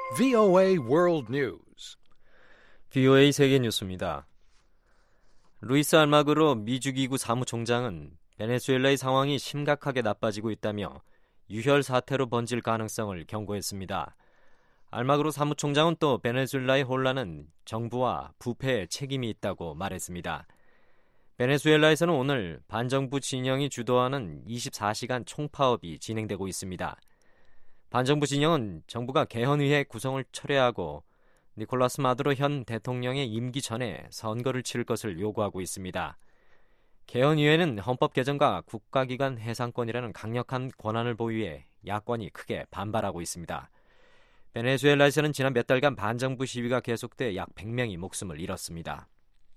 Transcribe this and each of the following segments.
VOA World News. VOA 세계 뉴스입니다. 루이스 알마그로 미주기구 사무총장은 베네수엘라의 상황이 심각하게 나빠지고 있다며 유혈 사태로 번질 가능성을 경고했습니다. 알마그로 사무총장은 또 베네수엘라의 혼란은 정부와 부패에 책임이 있다고 말했습니다. 베네수엘라에서는 오늘 반정부 진영이 주도하는 24시간 총파업이 진행되고 있습니다. 반정부 진영은 정부가 개헌의회 구성을 철회하고 니콜라스 마두로 현 대통령의 임기 전에 선거를 치를 것을 요구하고 있습니다. 개헌의회는 헌법 개정과 국가기관 해상권이라는 강력한 권한을 보유해 야권이 크게 반발하고 있습니다. 베네수엘라에서는 지난 몇 달간 반정부 시위가 계속돼 약 100명이 목숨을 잃었습니다.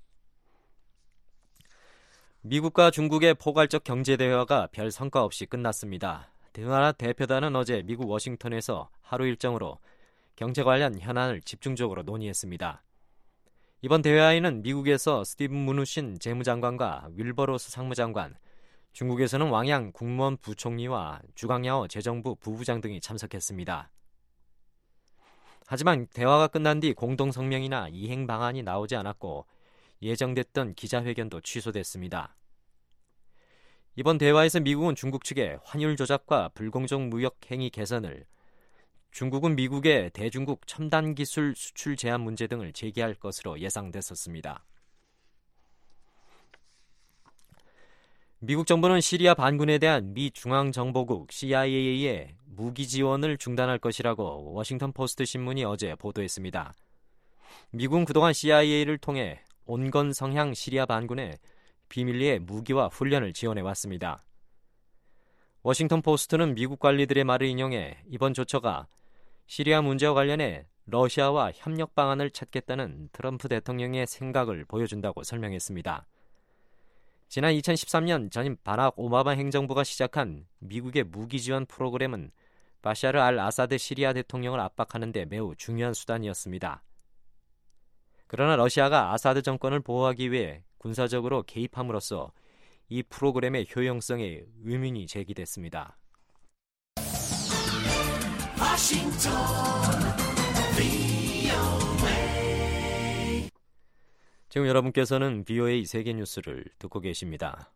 미국과 중국의 포괄적 경제대화가 별 성과 없이 끝났습니다. 두 나라 대표단은 어제 미국 워싱턴에서 하루 일정으로 경제 관련 현안을 집중적으로 논의했습니다. 이번 대화에는 미국에서 스티븐 무누신 재무장관과 윌버로스 상무장관, 중국에서는 왕양 국무원 부총리와 주강야오 재정부 부부장 등이 참석했습니다. 하지만 대화가 끝난 뒤 공동성명이나 이행 방안이 나오지 않았고 예정됐던 기자회견도 취소됐습니다. 이번 대화에서 미국은 중국 측에 환율 조작과 불공정 무역 행위 개선을, 중국은 미국의 대중국 첨단 기술 수출 제한 문제 등을 제기할 것으로 예상됐었습니다. 미국 정부는 시리아 반군에 대한 미 중앙정보국 CIA의 무기 지원을 중단할 것이라고 워싱턴 포스트 신문이 어제 보도했습니다. 미국은 그동안 CIA를 통해 온건 성향 시리아 반군에 비밀리에 무기와 훈련을 지원해왔습니다. 워싱턴 포스트는 미국 관리들의 말을 인용해 이번 조처가 시리아 문제와 관련해 러시아와 협력 방안을 찾겠다는 트럼프 대통령의 생각을 보여준다고 설명했습니다. 지난 2013년 전임 바락 오바마 행정부가 시작한 미국의 무기 지원 프로그램은 바샤르 알 아사드 시리아 대통령을 압박하는 데 매우 중요한 수단이었습니다. 그러나 러시아가 아사드 정권을 보호하기 위해 군사적으로 개입함으로써 이 프로그램의 효용성에 의문이 제기됐습니다. 워싱턴 VOA. 지금 여러분께서는 VOA 세계 뉴스를 듣고 계십니다.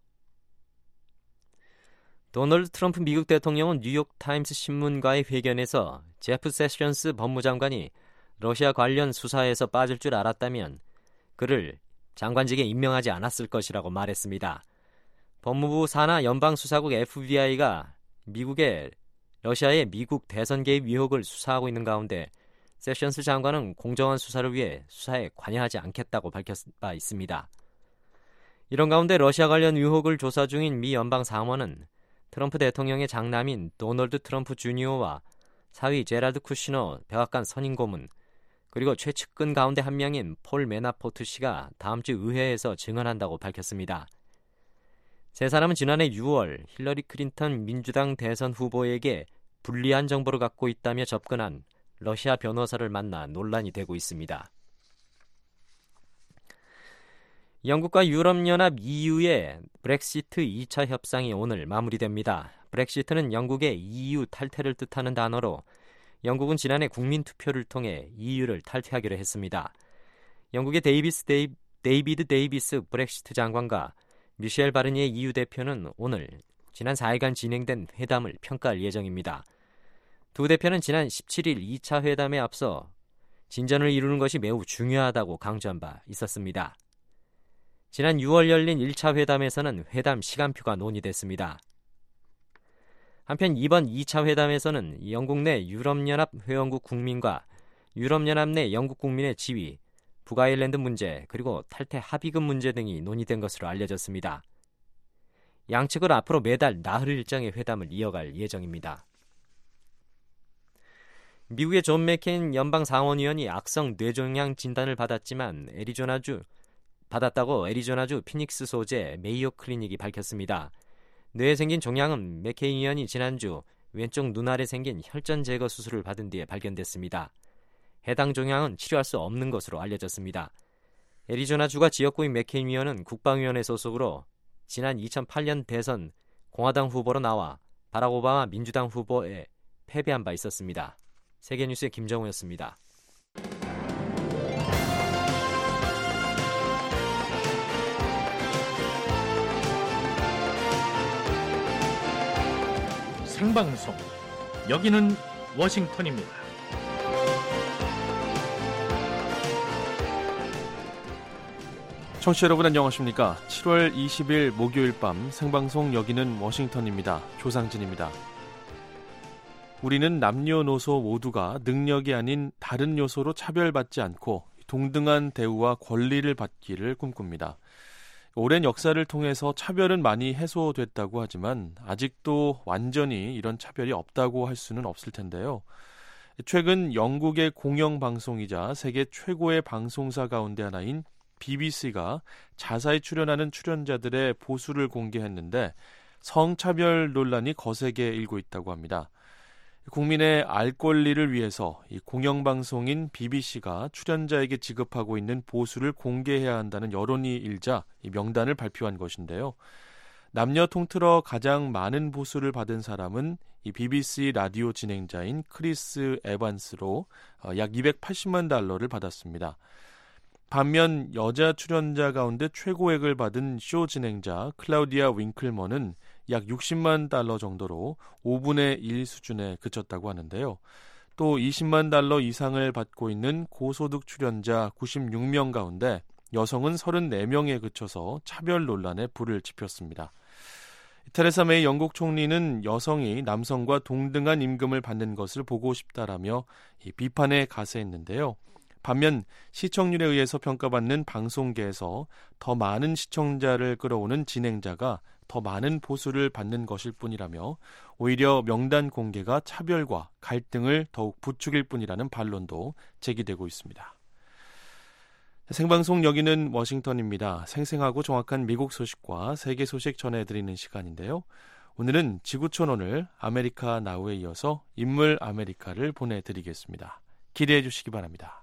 도널드 트럼프 미국 대통령은 뉴욕타임스 신문과의 회견에서 제프 세션스 법무장관이 러시아 관련 수사에서 빠질 줄 알았다면 그를 장관직에 임명하지 않았을 것이라고 말했습니다. 법무부 산하 연방수사국 FBI가 러시아의 미국 대선 개입 의혹을 수사하고 있는 가운데 세션스 장관은 공정한 수사를 위해 수사에 관여하지 않겠다고 밝혔 바 있습니다. 이런 가운데 러시아 관련 의혹을 조사 중인 미 연방상원은 트럼프 대통령의 장남인 도널드 트럼프 주니어와 사위 제라드 쿠시너 백악관 선임 고문, 그리고 최측근 가운데 한 명인 폴 매나포트 씨가 다음 주 의회에서 증언한다고 밝혔습니다. 세 사람은 지난해 6월 힐러리 클린턴 민주당 대선 후보에게 불리한 정보를 갖고 있다며 접근한 러시아 변호사를 만나 논란이 되고 있습니다. 영국과 유럽연합 EU의 브렉시트 2차 협상이 오늘 마무리됩니다. 브렉시트는 영국의 EU 탈퇴를 뜻하는 단어로 영국은 지난해 국민투표를 통해 EU를 탈퇴하기로 했습니다. 영국의 데이비드 데이비스 브렉시트 장관과 미셸 바르니에 EU 대표는 오늘 지난 4일간 진행된 회담을 평가할 예정입니다. 두 대표는 지난 17일 2차 회담에 앞서 진전을 이루는 것이 매우 중요하다고 강조한 바 있었습니다. 지난 6월 열린 1차 회담에서는 회담 시간표가 논의됐습니다. 한편 이번 2차 회담에서는 영국 내 유럽연합 회원국 국민과 유럽연합 내 영국 국민의 지위, 북아일랜드 문제, 그리고 탈퇴 합의금 문제 등이 논의된 것으로 알려졌습니다. 양측은 앞으로 매달 나흘 일정의 회담을 이어갈 예정입니다. 미국의 존 맥케인 연방상원의원이 악성 뇌종양 진단을 받았다고 애리조나주 피닉스 소재 메이오 클리닉이 밝혔습니다. 뇌에 생긴 종양은 맥케인 의원이 지난주 왼쪽 눈알에 생긴 혈전 제거 수술을 받은 뒤에 발견됐습니다. 해당 종양은 치료할 수 없는 것으로 알려졌습니다. 애리조나주가 지역구인 맥케인 의원은 국방위원회 소속으로 지난 2008년 대선 공화당 후보로 나와 바락 오바마 민주당 후보에 패배한 바 있었습니다. 세계뉴스의 김정우였습니다. 생방송 여기는 워싱턴입니다. 청취자 여러분 안녕하십니까? 7월 20일 목요일 밤 생방송 여기는 워싱턴입니다. 조상진입니다. 우리는 남녀노소 모두가 능력이 아닌 다른 요소로 차별받지 않고 동등한 대우와 권리를 받기를 꿈꿉니다. 오랜 역사를 통해서 차별은 많이 해소됐다고 하지만 아직도 완전히 이런 차별이 없다고 할 수는 없을 텐데요. 최근 영국의 공영방송이자 세계 최고의 방송사 가운데 하나인 BBC가 자사에 출연하는 출연자들의 보수를 공개했는데 성차별 논란이 거세게 일고 있다고 합니다. 국민의 알 권리를 위해서 이 공영방송인 BBC가 출연자에게 지급하고 있는 보수를 공개해야 한다는 여론이 일자 이 명단을 발표한 것인데요. 남녀 통틀어 가장 많은 보수를 받은 사람은 이 BBC 라디오 진행자인 크리스 에반스로 약 280만 달러를 받았습니다. 반면 여자 출연자 가운데 최고액을 받은 쇼 진행자 클라우디아 윙클먼은 약 60만 달러 정도로 5분의 1 수준에 그쳤다고 하는데요. 또 20만 달러 이상을 받고 있는 고소득 출연자 96명 가운데 여성은 34명에 그쳐서 차별 논란에 불을 지폈습니다. 테레사 메이 영국 총리는 여성이 남성과 동등한 임금을 받는 것을 보고 싶다라며 이 비판에 가세했는데요. 반면 시청률에 의해서 평가받는 방송계에서 더 많은 시청자를 끌어오는 진행자가 더 많은 보수를 받는 것일 뿐이라며 오히려 명단 공개가 차별과 갈등을 더욱 부추길 뿐이라는 반론도 제기되고 있습니다. 생방송 여기는 워싱턴입니다. 생생하고 정확한 미국 소식과 세계 소식 전해드리는 시간인데요. 오늘은 지구촌오늘 아메리카 나우에 이어서 인물 아메리카를 보내드리겠습니다. 기대해 주시기 바랍니다.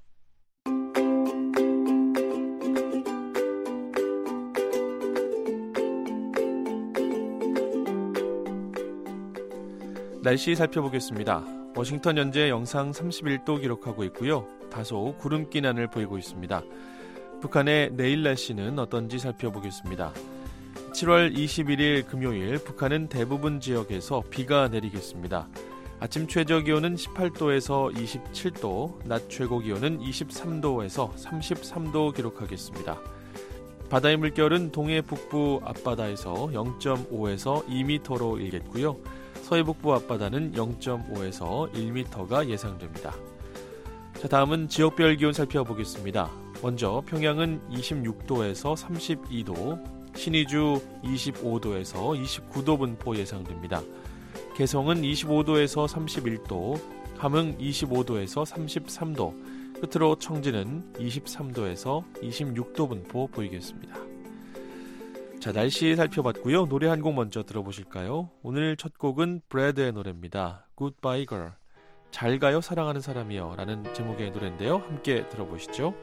날씨 살펴보겠습니다. 워싱턴 현재 영상 31도 기록하고 있고요. 다소 구름기난을 보이고 있습니다. 북한의 내일 날씨는 어떤지 살펴보겠습니다. 7월 21일 금요일 북한은 대부분 지역에서 비가 내리겠습니다. 아침 최저기온은 18도에서 27도, 낮 최고기온은 23도에서 33도 기록하겠습니다. 바다의 물결은 동해 북부 앞바다에서 0.5에서 2m로 일겠고요. 서해 북부 앞바다는 0.5에서 1m가 예상됩니다. 자, 다음은 지역별 기온 살펴보겠습니다. 먼저 평양은 26도에서 32도, 신의주 25도에서 29도 분포 예상됩니다. 개성은 25도에서 31도, 함흥 25도에서 33도, 끝으로 청진은 23도에서 26도 분포 보이겠습니다. 자, 날씨 살펴봤고요. 노래 한 곡 먼저 들어보실까요? 오늘 첫 곡은 브래드의 노래입니다. Goodbye Girl. 잘 가요 사랑하는 사람이여 라는 제목의 노래인데요. 함께 들어보시죠.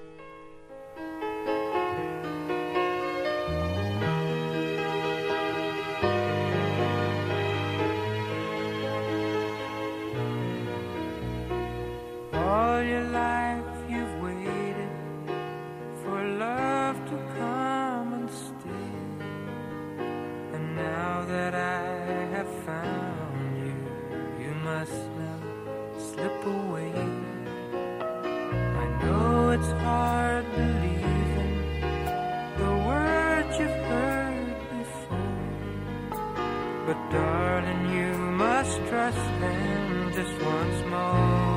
All your life you've waited for love to come and stay. And now that I have found you, you must now slip away. I know it's hard believing the words you've heard before, but darling, you must trust them just once more.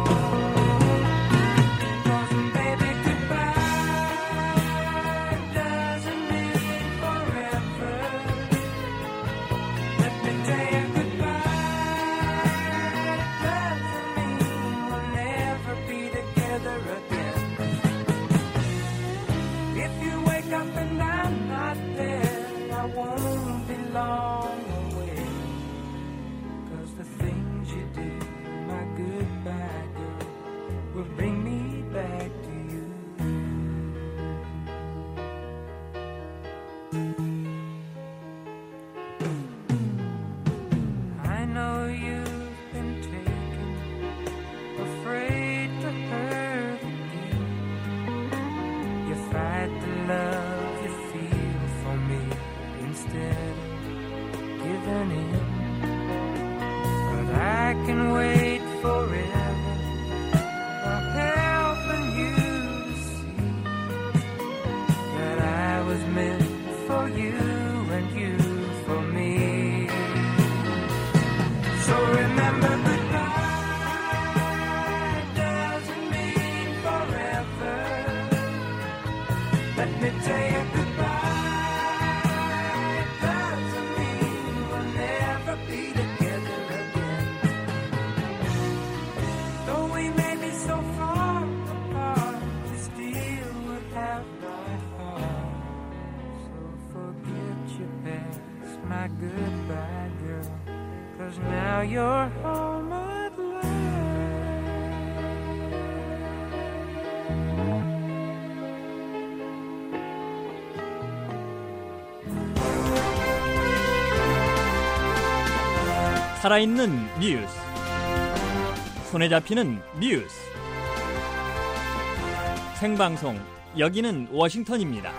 I know you've been taken, afraid can wait forever for helping you to see that I was meant for you and you for me. So remember, goodbye doesn't mean forever. Let me tell you, goodbye doesn't mean we'll never be together again. Though we may be so far apart, you still would have my heart. So forget your past, my goodbye girl, 'cause now you're home at last. 살아있는 뉴스, 손에 잡히는 뉴스, 생방송, 여기는 워싱턴입니다.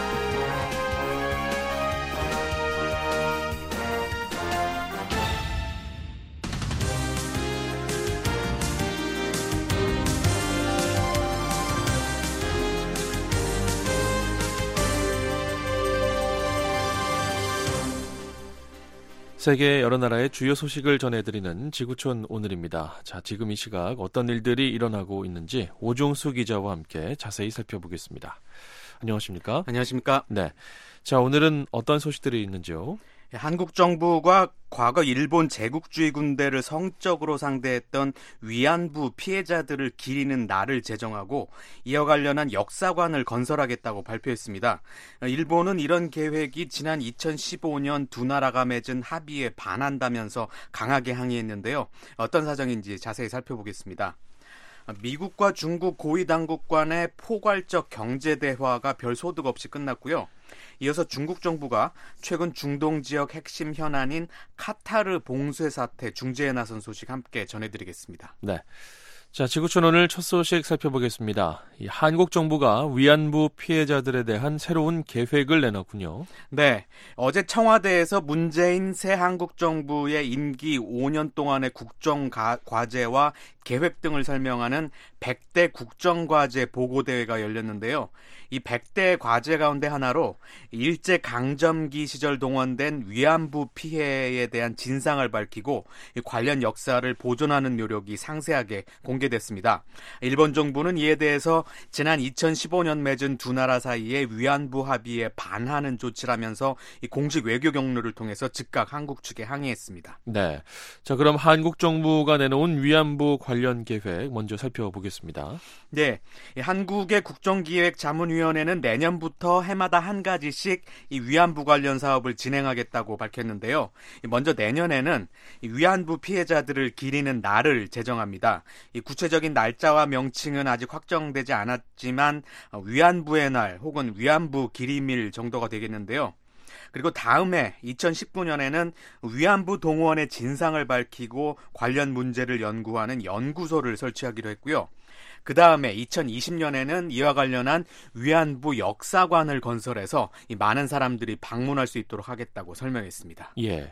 세계 여러 나라의 주요 소식을 전해드리는 지구촌 오늘입니다. 자, 지금 이 시각 어떤 일들이 일어나고 있는지 오종수 기자와 함께 자세히 살펴보겠습니다. 안녕하십니까? 안녕하십니까? 네. 자, 오늘은 어떤 소식들이 있는지요? 한국 정부가 과거 일본 제국주의 군대를 성적으로 상대했던 위안부 피해자들을 기리는 날을 제정하고 이와 관련한 역사관을 건설하겠다고 발표했습니다. 일본은 이런 계획이 지난 2015년 두 나라가 맺은 합의에 반한다면서 강하게 항의했는데요. 어떤 사정인지 자세히 살펴보겠습니다. 미국과 중국 고위 당국 간의 포괄적 경제 대화가 별 소득 없이 끝났고요. 이어서 중국 정부가 최근 중동 지역 핵심 현안인 카타르 봉쇄 사태 중재에 나선 소식 함께 전해드리겠습니다. 네. 자, 지구촌 오늘 첫 소식 살펴보겠습니다. 이 한국 정부가 위안부 피해자들에 대한 새로운 계획을 내놨군요. 네, 어제 청와대에서 문재인 새 한국 정부의 임기 5년 동안의 국정과제와 계획 등을 설명하는 100대 국정과제 보고대회가 열렸는데요. 이 100대 과제 가운데 하나로 일제강점기 시절 동원된 위안부 피해에 대한 진상을 밝히고 관련 역사를 보존하는 노력이 상세하게 공개됐습니다. 일본 정부는 이에 대해서 지난 2015년 맺은 두 나라 사이의 위안부 합의에 반하는 조치라면서 이 공식 외교 경로를 통해서 즉각 한국 측에 항의했습니다. 네. 자, 그럼 한국 정부가 내놓은 위안부 관련 계획 먼저 살펴보겠습니다. 네, 한국의 국정기획자문위원회는 내년부터 해마다 한 가지씩 이 위안부 관련 사업을 진행하겠다고 밝혔는데요. 먼저 내년에는 이 위안부 피해자들을 기리는 날을 제정합니다. 이 구체적인 날짜와 명칭은 아직 확정되지 않았지만 위안부의 날 혹은 위안부 기림일 정도가 되겠는데요. 그리고 다음해 2019년에는 위안부 동원의 진상을 밝히고 관련 문제를 연구하는 연구소를 설치하기로 했고요. 그 다음에 2020년에는 이와 관련한 위안부 역사관을 건설해서 이 많은 사람들이 방문할 수 있도록 하겠다고 설명했습니다. 예,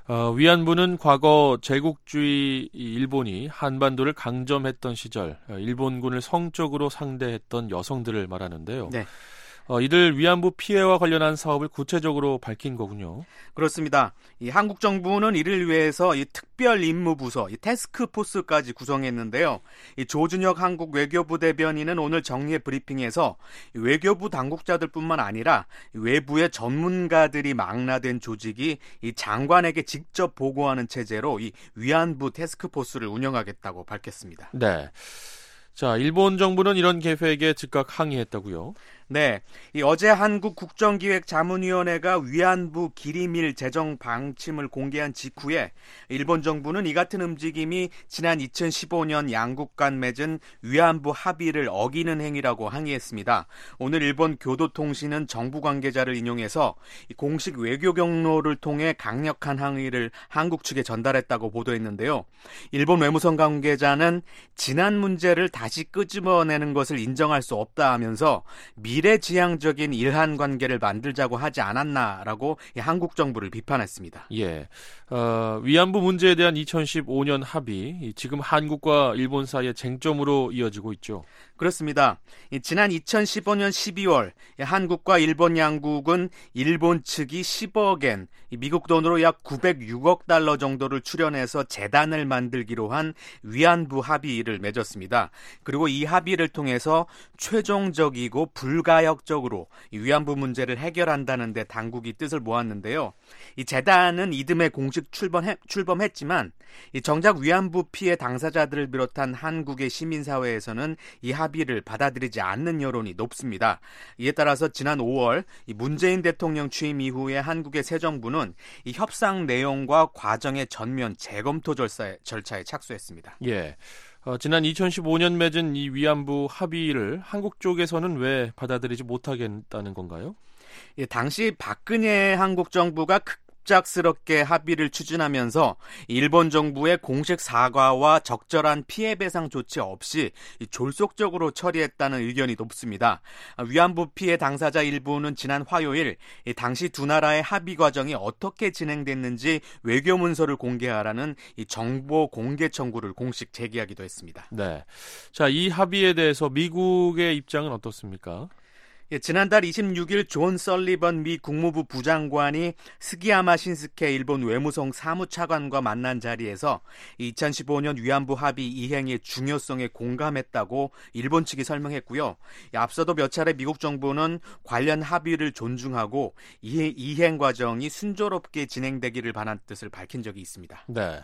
위안부는 과거 제국주의 일본이 한반도를 강점했던 시절 일본군을 성적으로 상대했던 여성들을 말하는데요. 네. 이들 위안부 피해와 관련한 사업을 구체적으로 밝힌 거군요. 그렇습니다. 이 한국 정부는 이를 위해서 이 특별 임무 부서, 이 태스크포스까지 구성했는데요. 이 조준혁 한국 외교부 대변인은 오늘 정례 브리핑에서 외교부 당국자들뿐만 아니라 외부의 전문가들이 망라된 조직이 이 장관에게 직접 보고하는 체제로 이 위안부 태스크포스를 운영하겠다고 밝혔습니다. 네. 자, 일본 정부는 이런 계획에 즉각 항의했다고요? 네, 이 어제 한국 국정기획자문위원회가 위안부 기림일 제정 방침을 공개한 직후에 일본 정부는 이 같은 움직임이 지난 2015년 양국 간 맺은 위안부 합의를 어기는 행위라고 항의했습니다. 오늘 일본 교도통신은 정부 관계자를 인용해서 공식 외교 경로를 통해 강력한 항의를 한국 측에 전달했다고 보도했는데요. 일본 외무성 관계자는 지난 문제를 다시 끄집어내는 것을 인정할 수 없다 하면서 미래 미래지향적인 일한 관계를 만들자고 하지 않았나라고 한국 정부를 비판했습니다. 예, 위안부 문제에 대한 2015년 합의, 지금 한국과 일본 사이의 쟁점으로 이어지고 있죠. 그렇습니다. 지난 2015년 12월 한국과 일본 양국은 일본 측이 10억엔, 미국 돈으로 약 906억 달러 정도를 출연해서 재단을 만들기로 한 위안부 합의를 맺었습니다. 그리고 이 합의를 통해서 최종적이고 불가역적으로 위안부 문제를 해결한다는 데 당국이 뜻을 모았는데요. 이 재단은 이듬해 공식 출범했지만 정작 위안부 피해 당사자들을 비롯한 한국의 시민사회에서는 이 합의를 받아들이지 않는 여론이 높습니다. 이에 따라서 지난 5월 문재인 대통령 취임 이후에 한국의 새 정부는 이 협상 내용과 과정의 전면 재검토 절차에 착수했습니다. 예, 지난 2015년 맺은 이 위안부 합의를 한국 쪽에서는 왜 받아들이지 못하겠다는 건가요? 예, 당시 박근혜 한국 정부가 급작스럽게 합의를 추진하면서 일본 정부의 공식 사과와 적절한 피해 배상 조치 없이 졸속적으로 처리했다는 의견이 높습니다. 위안부 피해 당사자 일부는 지난 화요일 당시 두 나라의 합의 과정이 어떻게 진행됐는지 외교문서를 공개하라는 정보 공개 청구를 공식 제기하기도 했습니다. 네, 자, 이 합의에 대해서 미국의 입장은 어떻습니까? 지난달 26일 존 설리번 미 국무부 부장관이 스기야마 신스케 일본 외무성 사무차관과 만난 자리에서 2015년 위안부 합의 이행의 중요성에 공감했다고 일본 측이 설명했고요. 앞서도 몇 차례 미국 정부는 관련 합의를 존중하고 이행 과정이 순조롭게 진행되기를 바란 뜻을 밝힌 적이 있습니다. 네.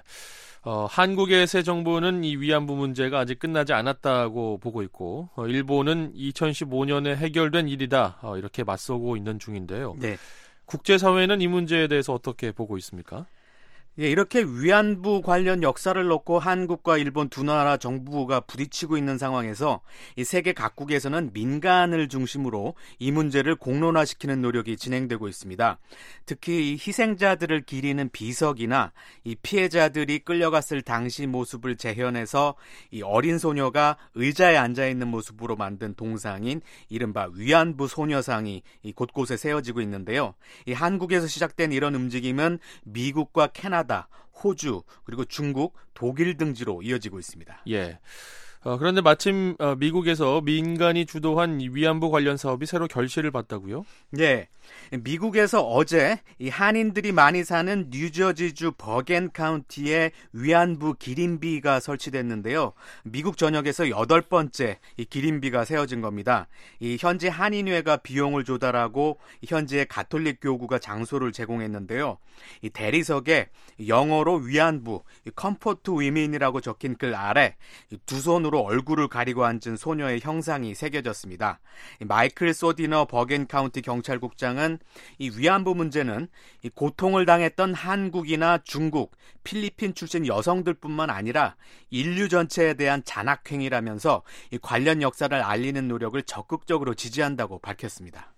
한국의 새 정부는 이 위안부 문제가 아직 끝나지 않았다고 보고 있고, 일본은 2015년에 해결된 일이다, 이렇게 맞서고 있는 중인데요. 네. 국제사회는 이 문제에 대해서 어떻게 보고 있습니까? 예, 이렇게 위안부 관련 역사를 놓고 한국과 일본 두 나라 정부가 부딪히고 있는 상황에서 이 세계 각국에서는 민간을 중심으로 이 문제를 공론화시키는 노력이 진행되고 있습니다. 특히 이 희생자들을 기리는 비석이나 이 피해자들이 끌려갔을 당시 모습을 재현해서 이 어린 소녀가 의자에 앉아있는 모습으로 만든 동상인 이른바 위안부 소녀상이 이 곳곳에 세워지고 있는데요. 이 한국에서 시작된 이런 움직임은 미국과 캐나다, 호주, 그리고 중국, 독일 등지로 이어지고 있습니다. 예. 그런데 마침 미국에서 민간이 주도한 이 위안부 관련 사업이 새로 결실을 봤다고요? 네. 미국에서 어제 이 한인들이 많이 사는 뉴저지주 버겐 카운티에 위안부 기린비가 설치됐는데요. 미국 전역에서 8번째 이 기린비가 세워진 겁니다. 이 현지 한인회가 비용을 조달하고 현지의 가톨릭 교구가 장소를 제공했는데요. 이 대리석에 영어로 위안부, 컴포트 위민이라고 적힌 글 아래 두 손으로 얼굴을 가리고 앉은 소녀의 형상이 새겨졌습니다. 마이클 소디너 버겐 카운티 경찰국장은 이 위안부 문제는 이 고통을 당했던 한국이나 중국, 필리핀 출신 여성들뿐만 아니라 인류 전체에 대한 잔악행위라면서 이 관련 역사를 알리는 노력을 적극적으로 지지한다고 밝혔습니다.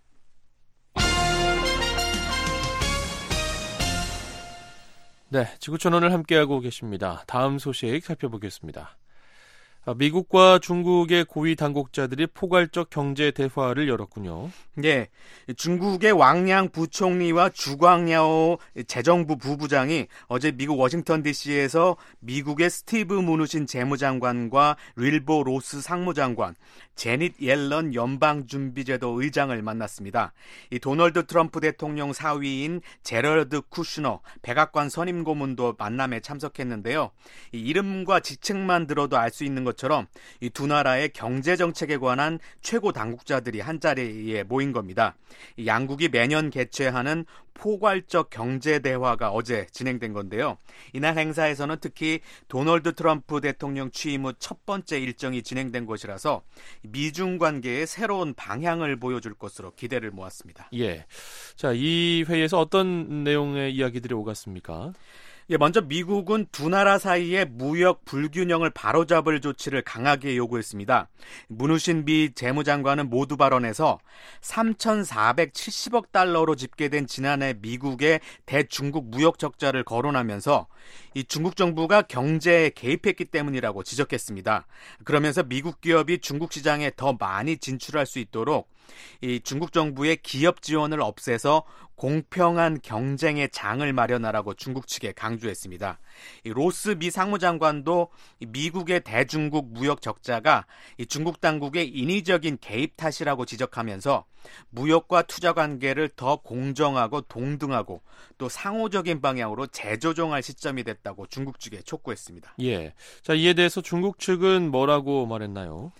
네, 지구촌원을 함께하고 계십니다. 다음 소식 살펴보겠습니다. 미국과 중국의 고위 당국자들이 포괄적 경제 대화를 열었군요. 네, 중국의 왕양 부총리와 주광야오 재정부 부부장이 어제 미국 워싱턴 DC에서 미국의 스티브 무누신 재무장관과 윌보 로스 상무장관, 제닛 옐런 연방준비제도 의장을 만났습니다. 이 도널드 트럼프 대통령 사위인 제러드 쿠슈너 백악관 선임 고문도 만남에 참석했는데요. 이 이름과 지칭만 들어도 알 수 있는 것처럼 이 두 나라의 경제 정책에 관한 최고 당국자들이 한자리에 모인 겁니다. 이 양국이 매년 개최하는 포괄적 경제 대화가 어제 진행된 건데요. 이날 행사에서는 특히 도널드 트럼프 대통령 취임 후 첫 번째 일정이 진행된 것이라서 미중 관계의 새로운 방향을 보여줄 것으로 기대를 모았습니다. 예. 자, 이 회의에서 어떤 내용의 이야기들이 오갔습니까? 예, 먼저 미국은 두 나라 사이의 무역 불균형을 바로잡을 조치를 강하게 요구했습니다. 무누신 미 재무장관은 모두 발언에서 3,470억 달러로 집계된 지난해 미국의 대중국 무역 적자를 거론하면서 이 중국 정부가 경제에 개입했기 때문이라고 지적했습니다. 그러면서 미국 기업이 중국 시장에 더 많이 진출할 수 있도록 이 중국 정부의 기업 지원을 없애서 공평한 경쟁의 장을 마련하라고 중국 측에 강조했습니다. 이 로스 미 상무장관도 미국의 대중국 무역 적자가 이 중국 당국의 인위적인 개입 탓이라고 지적하면서 무역과 투자 관계를 더 공정하고 동등하고 또 상호적인 방향으로 재조정할 시점이 됐다고 중국 측에 촉구했습니다. 예. 자, 이에 대해서 중국 측은 뭐라고 말했나요?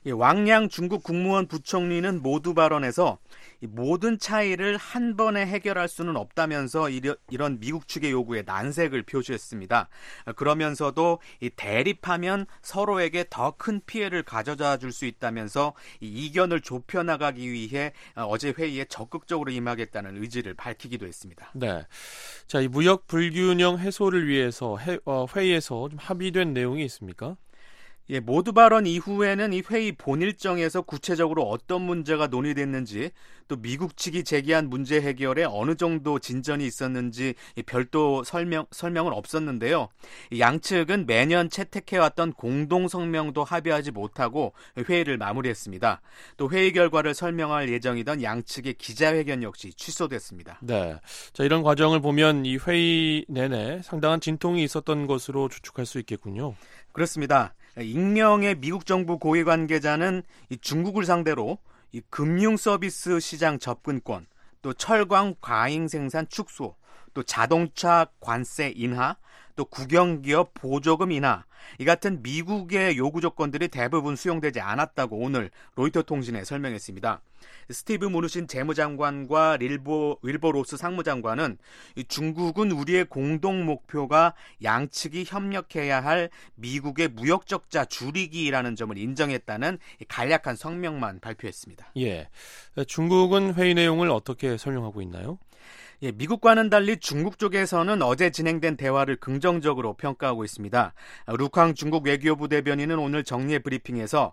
왕양 중국 국무원 부총리는 모두 발언에서 모든 차이를 한 번에 해결할 수는 없다면서 이런 미국 측의 요구에 난색을 표시했습니다. 그러면서도 대립하면 서로에게 더 큰 피해를 가져다 줄 수 있다면서 이견을 좁혀나가기 위해 어제 회의에 적극적으로 임하겠다는 의지를 밝히기도 했습니다. 네. 자, 이 무역 불균형 해소를 위해서 회의에서 좀 합의된 내용이 있습니까? 예, 모두 발언 이후에는 이 회의 본일정에서 구체적으로 어떤 문제가 논의됐는지 또 미국 측이 제기한 문제 해결에 어느 정도 진전이 있었는지 별도 설명은 없었는데요. 양측은 매년 채택해왔던 공동 성명도 합의하지 못하고 회의를 마무리했습니다. 또 회의 결과를 설명할 예정이던 양측의 기자회견 역시 취소됐습니다. 네. 자, 이런 과정을 보면 이 회의 내내 상당한 진통이 있었던 것으로 추측할 수 있겠군요. 그렇습니다. 익명의 미국 정부 고위 관계자는 이 중국을 상대로 이 금융 서비스 시장 접근권, 또 철강 과잉 생산 축소, 또 자동차 관세 인하, 또 국영기업 보조금 인하, 이 같은 미국의 요구 조건들이 대부분 수용되지 않았다고 오늘 로이터 통신에 설명했습니다. 스티브 무누신 재무장관과 윌버 로스 상무장관은 중국은 우리의 공동 목표가 양측이 협력해야 할 미국의 무역 적자 줄이기라는 점을 인정했다는 간략한 성명만 발표했습니다. 예, 중국은 회의 내용을 어떻게 설명하고 있나요? 예, 미국과는 달리 중국 쪽에서는 어제 진행된 대화를 긍정적으로 평가하고 있습니다. 루캉 중국 외교부 대변인은 오늘 정례 브리핑에서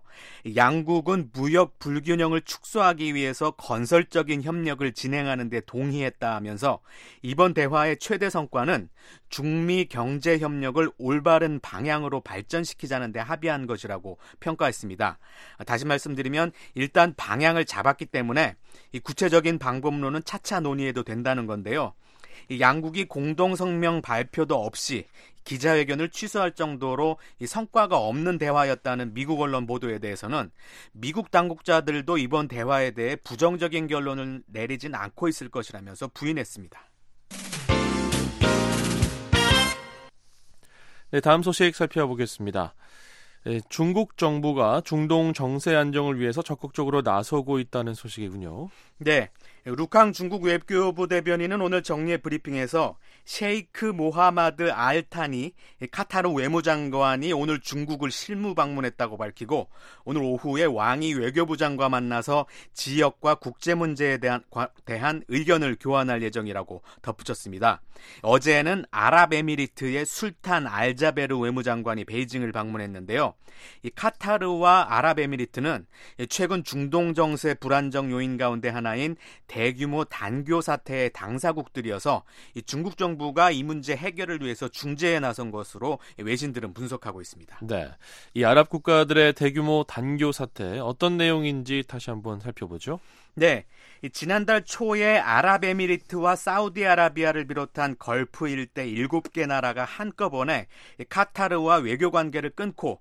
양국은 무역 불균형을 축소하기 위해서 건설적인 협력을 진행하는 데 동의했다 하면서 이번 대화의 최대 성과는 중미 경제 협력을 올바른 방향으로 발전시키자는 데 합의한 것이라고 평가했습니다. 다시 말씀드리면 일단 방향을 잡았기 때문에 이 구체적인 방법론은 차차 논의해도 된다는 건데요. 이 양국이 공동성명 발표도 없이 기자회견을 취소할 정도로 이 성과가 없는 대화였다는 미국 언론 보도에 대해서는 미국 당국자들도 이번 대화에 대해 부정적인 결론을 내리진 않고 있을 것이라면서 부인했습니다. 네, 다음 소식 살펴보겠습니다. 중국 정부가 중동 정세 안정을 위해서 적극적으로 나서고 있다는 소식이군요. 네, 루캉 중국 외교부 대변인은 오늘 정례 브리핑에서 셰이크 모하마드 알타니 카타르 외무장관이 오늘 중국을 실무 방문했다고 밝히고 오늘 오후에 왕이 외교부 장과 만나서 지역과 국제 문제에 대한 의견을 교환할 예정이라고 덧붙였습니다. 어제는 아랍에미리트의 술탄 알자베르 외무장관이 베이징을 방문했는데요. 이 카타르와 아랍에미리트는 최근 중동 정세 불안정 요인 가운데 하나인 대규모 단교 사태의 당사국들이어서 이 중국 정부가 이 문제 해결을 위해서 중재에 나선 것으로 외신들은 분석하고 있습니다. 네, 이 아랍 국가들의 대규모 단교 사태 어떤 내용인지 다시 한번 살펴보죠. 네, 지난달 초에 아랍에미리트와 사우디아라비아를 비롯한 걸프 일대 7개 나라가 한꺼번에 카타르와 외교 관계를 끊고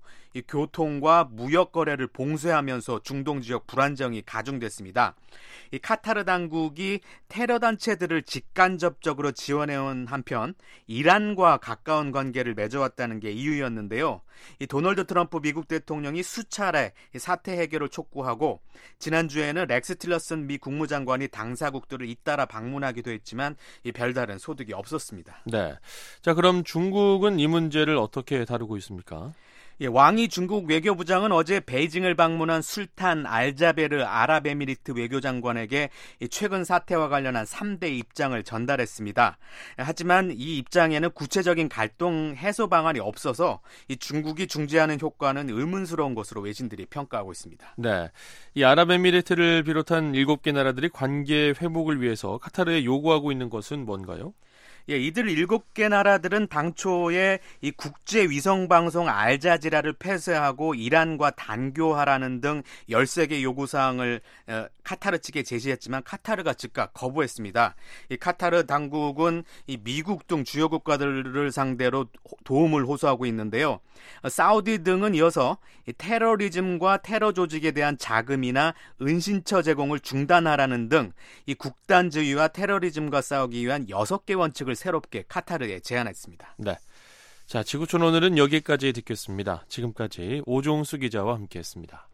교통과 무역 거래를 봉쇄하면서 중동 지역 불안정이 가중됐습니다. 이 카타르 당국이 테러 단체들을 직간접적으로 지원해온 한편 이란과 가까운 관계를 맺어왔다는 게 이유였는데요. 이 도널드 트럼프 미국 대통령이 수차례 사태 해결을 촉구하고 지난주에는 렉스 틸러슨 미 국무장관이 당사국들을 잇따라 방문하기도 했지만 이 별다른 소득이 없었습니다. 네, 자 그럼 중국은 이 문제를 어떻게 다루고 있습니까? 예, 왕이 중국 외교부장은 어제 베이징을 방문한 술탄 알자베르 아랍에미리트 외교장관에게 최근 사태와 관련한 3대 입장을 전달했습니다. 하지만 이 입장에는 구체적인 갈등 해소 방안이 없어서 이 중국이 중재하는 효과는 의문스러운 것으로 외신들이 평가하고 있습니다. 네, 이 아랍에미리트를 비롯한 7개 나라들이 관계 회복을 위해서 카타르에 요구하고 있는 것은 뭔가요? 예, 이들 7개 나라들은 당초에 이 국제 위성 방송 알자지라를 폐쇄하고 이란과 단교하라는 등 13개 요구 사항을 카타르 측에 제시했지만 카타르가 즉각 거부했습니다. 이 카타르 당국은 이 미국 등 주요 국가들을 상대로 도움을 호소하고 있는데요. 사우디 등은 이어서 이 테러리즘과 테러 조직에 대한 자금이나 은신처 제공을 중단하라는 등 이 국단주의와 테러리즘과 싸우기 위한 6개 원칙을 새롭게 카타르에 제안했습니다. 네. 자, 지구촌 오늘은 여기까지 듣겠습니다. 지금까지 오종수 기자와 함께했습니다.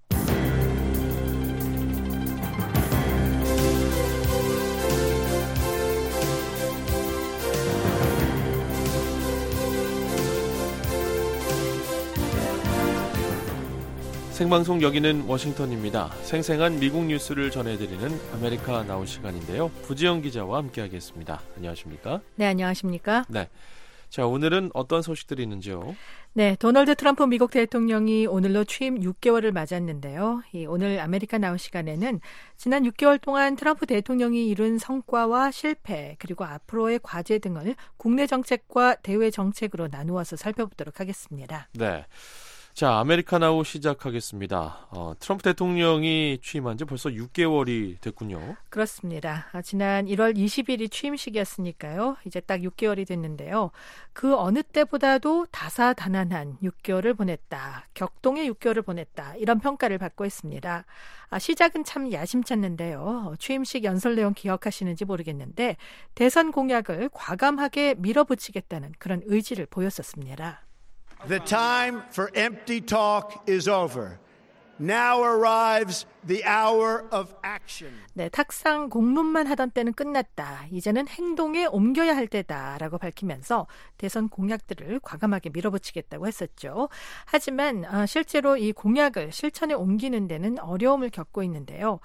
생방송 여기는 워싱턴입니다. 생생한 미국 뉴스를 전해드리는 아메리카 나우 시간인데요. 부지영 기자와 함께하겠습니다. 안녕하십니까? 네, 안녕하십니까? 네. 자, 오늘은 어떤 소식들이 있는지요? 네, 도널드 트럼프 미국 대통령이 오늘로 취임 6개월을 맞았는데요. 오늘 아메리카 나우 시간에는 지난 6개월 동안 트럼프 대통령이 이룬 성과와 실패, 그리고 앞으로의 과제 등을 국내 정책과 대외 정책으로 나누어서 살펴보도록 하겠습니다. 네. 자, 아메리카 나우 시작하겠습니다. 트럼프 대통령이 취임한 지 벌써 6개월이 됐군요. 그렇습니다. 지난 1월 20일이 취임식이었으니까요. 이제 딱 6개월이 됐는데요. 그 어느 때보다도 다사다난한 6개월을 보냈다. 격동의 6개월을 보냈다. 이런 평가를 받고 있습니다. 시작은 참 야심찼는데요. 취임식 연설 내용 기억하시는지 모르겠는데 대선 공약을 과감하게 밀어붙이겠다는 그런 의지를 보였었습니다. The time for empty talk is over. Now arrives the hour of action. 네, 탁상 공론만 하던 때는 끝났다. 이제는 행동에 옮겨야 할 때다라고 밝히면서 대선 공약들을 과감하게 밀어붙이겠다고 했었죠. 하지만 실제로 이 공약을 실천에 옮기는 데는 어려움을 겪고 있는데요.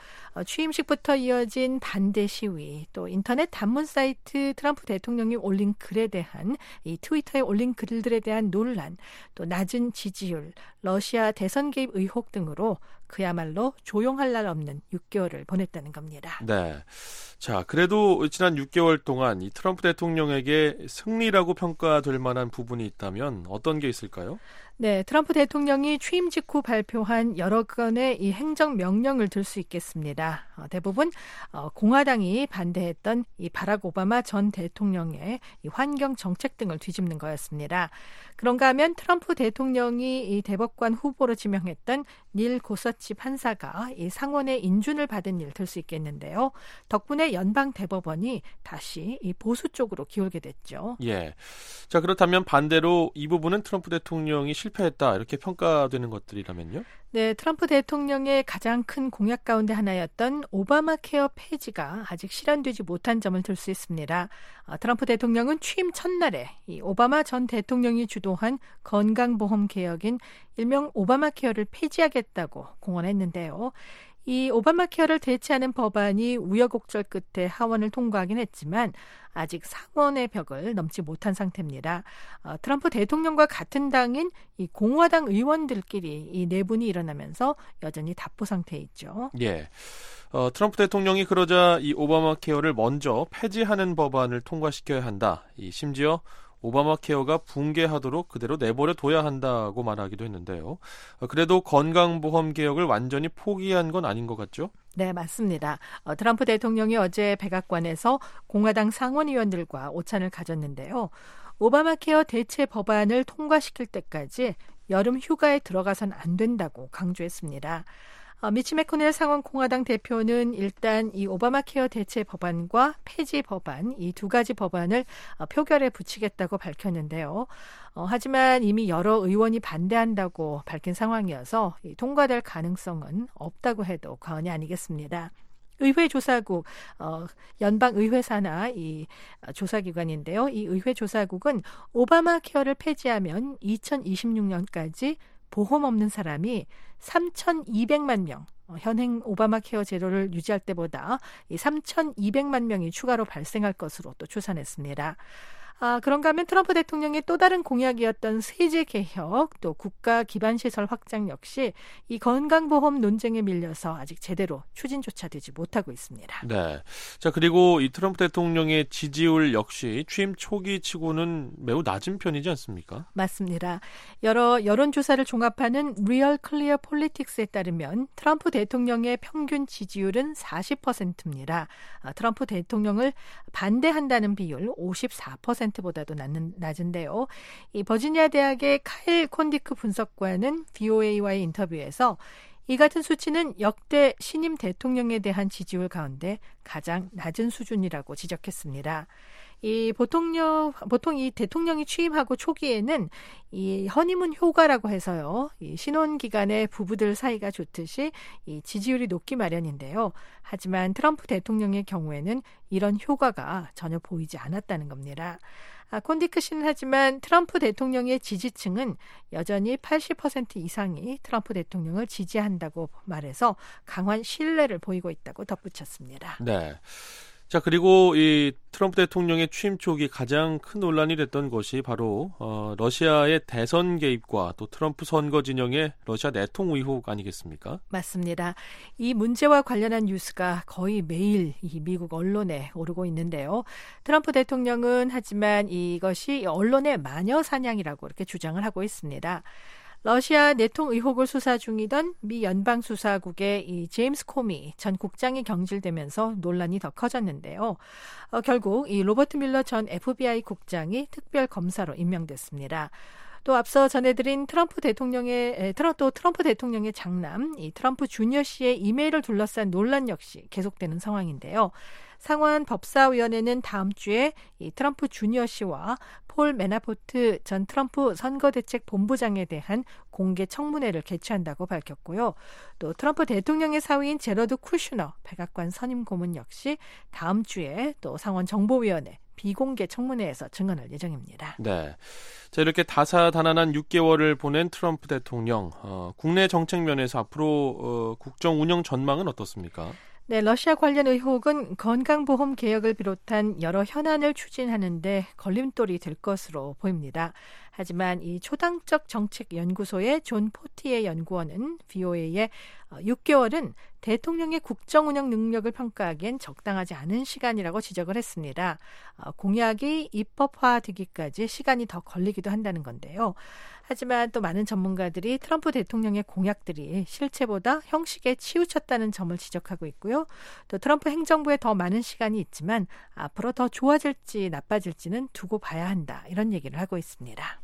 취임식부터 이어진 반대 시위, 또 인터넷 단문 사이트 트럼프 대통령이 올린 글에 대한 이 트위터에 올린 글들에 대한 논란, 또 낮은 지지율, 러시아 대선 개입 의혹 등으로 그야말로 조용할 날 없는 6개월을 보냈다는 겁니다. 네. 자, 그래도 지난 6개월 동안 이 트럼프 대통령에게 승리라고 평가될 만한 부분이 있다면 어떤 게 있을까요? 네, 트럼프 대통령이 취임 직후 발표한 여러 건의 이 행정 명령을 들 수 있겠습니다. 대부분 공화당이 반대했던 이 바락 오바마 전 대통령의 이 환경 정책 등을 뒤집는 거였습니다. 그런가 하면 트럼프 대통령이 이 대법관 후보로 지명했던 닐 고서치 판사가 이 상원의 인준을 받은 일 들 수 있겠는데요. 덕분에 연방 대법원이 다시 이 보수 쪽으로 기울게 됐죠. 예. 자, 그렇다면 반대로 이 부분은 트럼프 대통령이 실패했다 이렇게 평가되는 것들이라면요? 네, 트럼프 대통령의 가장 큰 공약 가운데 하나였던 오바마 케어 폐지가 아직 실현되지 못한 점을 들 수 있습니다. 트럼프 대통령은 취임 첫날에 이 오바마 전 대통령이 주도한 건강보험 개혁인 일명 오바마 케어를 폐지하겠다고 공언했는데요. 이 오바마 케어를 대체하는 법안이 우여곡절 끝에 하원을 통과하긴 했지만 아직 상원의 벽을 넘지 못한 상태입니다. 트럼프 대통령과 같은 당인 이 공화당 의원들끼리 이 내분이 일어나면서 여전히 답보 상태에 있죠. 예. 트럼프 대통령이 그러자 이 오바마 케어를 먼저 폐지하는 법안을 통과시켜야 한다. 심지어 오바마 케어가 붕괴하도록 그대로 내버려 둬야 한다고 말하기도 했는데요. 그래도 건강보험 개혁을 완전히 포기한 건 아닌 것 같죠? 네, 맞습니다. 트럼프 대통령이 어제 백악관에서 공화당 상원의원들과 오찬을 가졌는데요. 오바마 케어 대체 법안을 통과시킬 때까지 여름 휴가에 들어가선 안 된다고 강조했습니다. 미치 매코넬 상원 공화당 대표는 일단 이 오바마 케어 대체 법안과 폐지 법안 이 두 가지 법안을 표결에 붙이겠다고 밝혔는데요. 하지만 이미 여러 의원이 반대한다고 밝힌 상황이어서 통과될 가능성은 없다고 해도 과언이 아니겠습니다. 의회조사국, 연방의회 산하 이 조사기관인데요. 이 의회조사국은 오바마 케어를 폐지하면 2026년까지 보험 없는 사람이 3,200만 명, 현행 오바마 케어 제도를 유지할 때보다 3,200만 명이 추가로 발생할 것으로 또 추산했습니다. 그런가 하면 트럼프 대통령의 또 다른 공약이었던 세제 개혁, 또 국가 기반 시설 확장 역시 이 건강보험 논쟁에 밀려서 아직 제대로 추진조차 되지 못하고 있습니다. 네. 자, 그리고 이 트럼프 대통령의 지지율 역시 취임 초기 치고는 매우 낮은 편이지 않습니까? 맞습니다. 여러 여론조사를 종합하는 리얼 클리어 폴리틱스에 따르면 트럼프 대통령의 평균 지지율은 40%입니다. 트럼프 대통령을 반대한다는 비율 54%보다도 낮은데요. 이 버지니아 대학의 카일 콘디크 분석관은 VOA와의 인터뷰에서 이 같은 수치는 역대 신임 대통령에 대한 지지율 가운데 가장 낮은 수준이라고 지적했습니다. 보통 이 대통령이 취임하고 초기에는 이 허니문 효과라고 해서요. 이 신혼 기간에 부부들 사이가 좋듯이 이 지지율이 높기 마련인데요. 하지만 트럼프 대통령의 경우에는 이런 효과가 전혀 보이지 않았다는 겁니다. 콘디크 씨는 하지만 트럼프 대통령의 지지층은 여전히 80% 이상이 트럼프 대통령을 지지한다고 말해서 강한 신뢰를 보이고 있다고 덧붙였습니다. 네. 자, 그리고 이 트럼프 대통령의 취임 초기 가장 큰 논란이 됐던 것이 바로 러시아의 대선 개입과 또 트럼프 선거 진영의 러시아 내통 의혹 아니겠습니까? 맞습니다. 이 문제와 관련한 뉴스가 거의 매일 이 미국 언론에 오르고 있는데요. 트럼프 대통령은 하지만 이것이 언론의 마녀 사냥이라고 이렇게 주장을 하고 있습니다. 러시아 내통 의혹을 수사 중이던 미 연방수사국의 이 제임스 코미 전 국장이 경질되면서 논란이 더 커졌는데요. 결국 이 로버트 밀러 전 FBI 국장이 특별 검사로 임명됐습니다. 또 앞서 전해드린 트럼프 대통령의 장남 이 트럼프 주니어 씨의 이메일을 둘러싼 논란 역시 계속되는 상황인데요. 상원 법사위원회는 다음 주에 이 트럼프 주니어 씨와 폴 매나포트 전 트럼프 선거대책본부장에 대한 공개 청문회를 개최한다고 밝혔고요. 또 트럼프 대통령의 사위인 제러드 쿠슈너 백악관 선임 고문 역시 다음 주에 또 상원 정보위원회 비공개 청문회에서 증언할 예정입니다. 네. 자, 이렇게 다사다난한 6개월을 보낸 트럼프 대통령, 국내 정책 면에서 앞으로 국정 운영 전망은 어떻습니까? 네, 러시아 관련 의혹은 건강보험 개혁을 비롯한 여러 현안을 추진하는데 걸림돌이 될 것으로 보입니다. 하지만 이 초당적 정책연구소의 존 포티의 연구원은 VOA에 6개월은 대통령의 국정운영 능력을 평가하기엔 적당하지 않은 시간이라고 지적을 했습니다. 공약이 입법화되기까지 시간이 더 걸리기도 한다는 건데요. 하지만 또 많은 전문가들이 트럼프 대통령의 공약들이 실체보다 형식에 치우쳤다는 점을 지적하고 있고요. 또 트럼프 행정부에 더 많은 시간이 있지만 앞으로 더 좋아질지 나빠질지는 두고 봐야 한다. 이런 얘기를 하고 있습니다.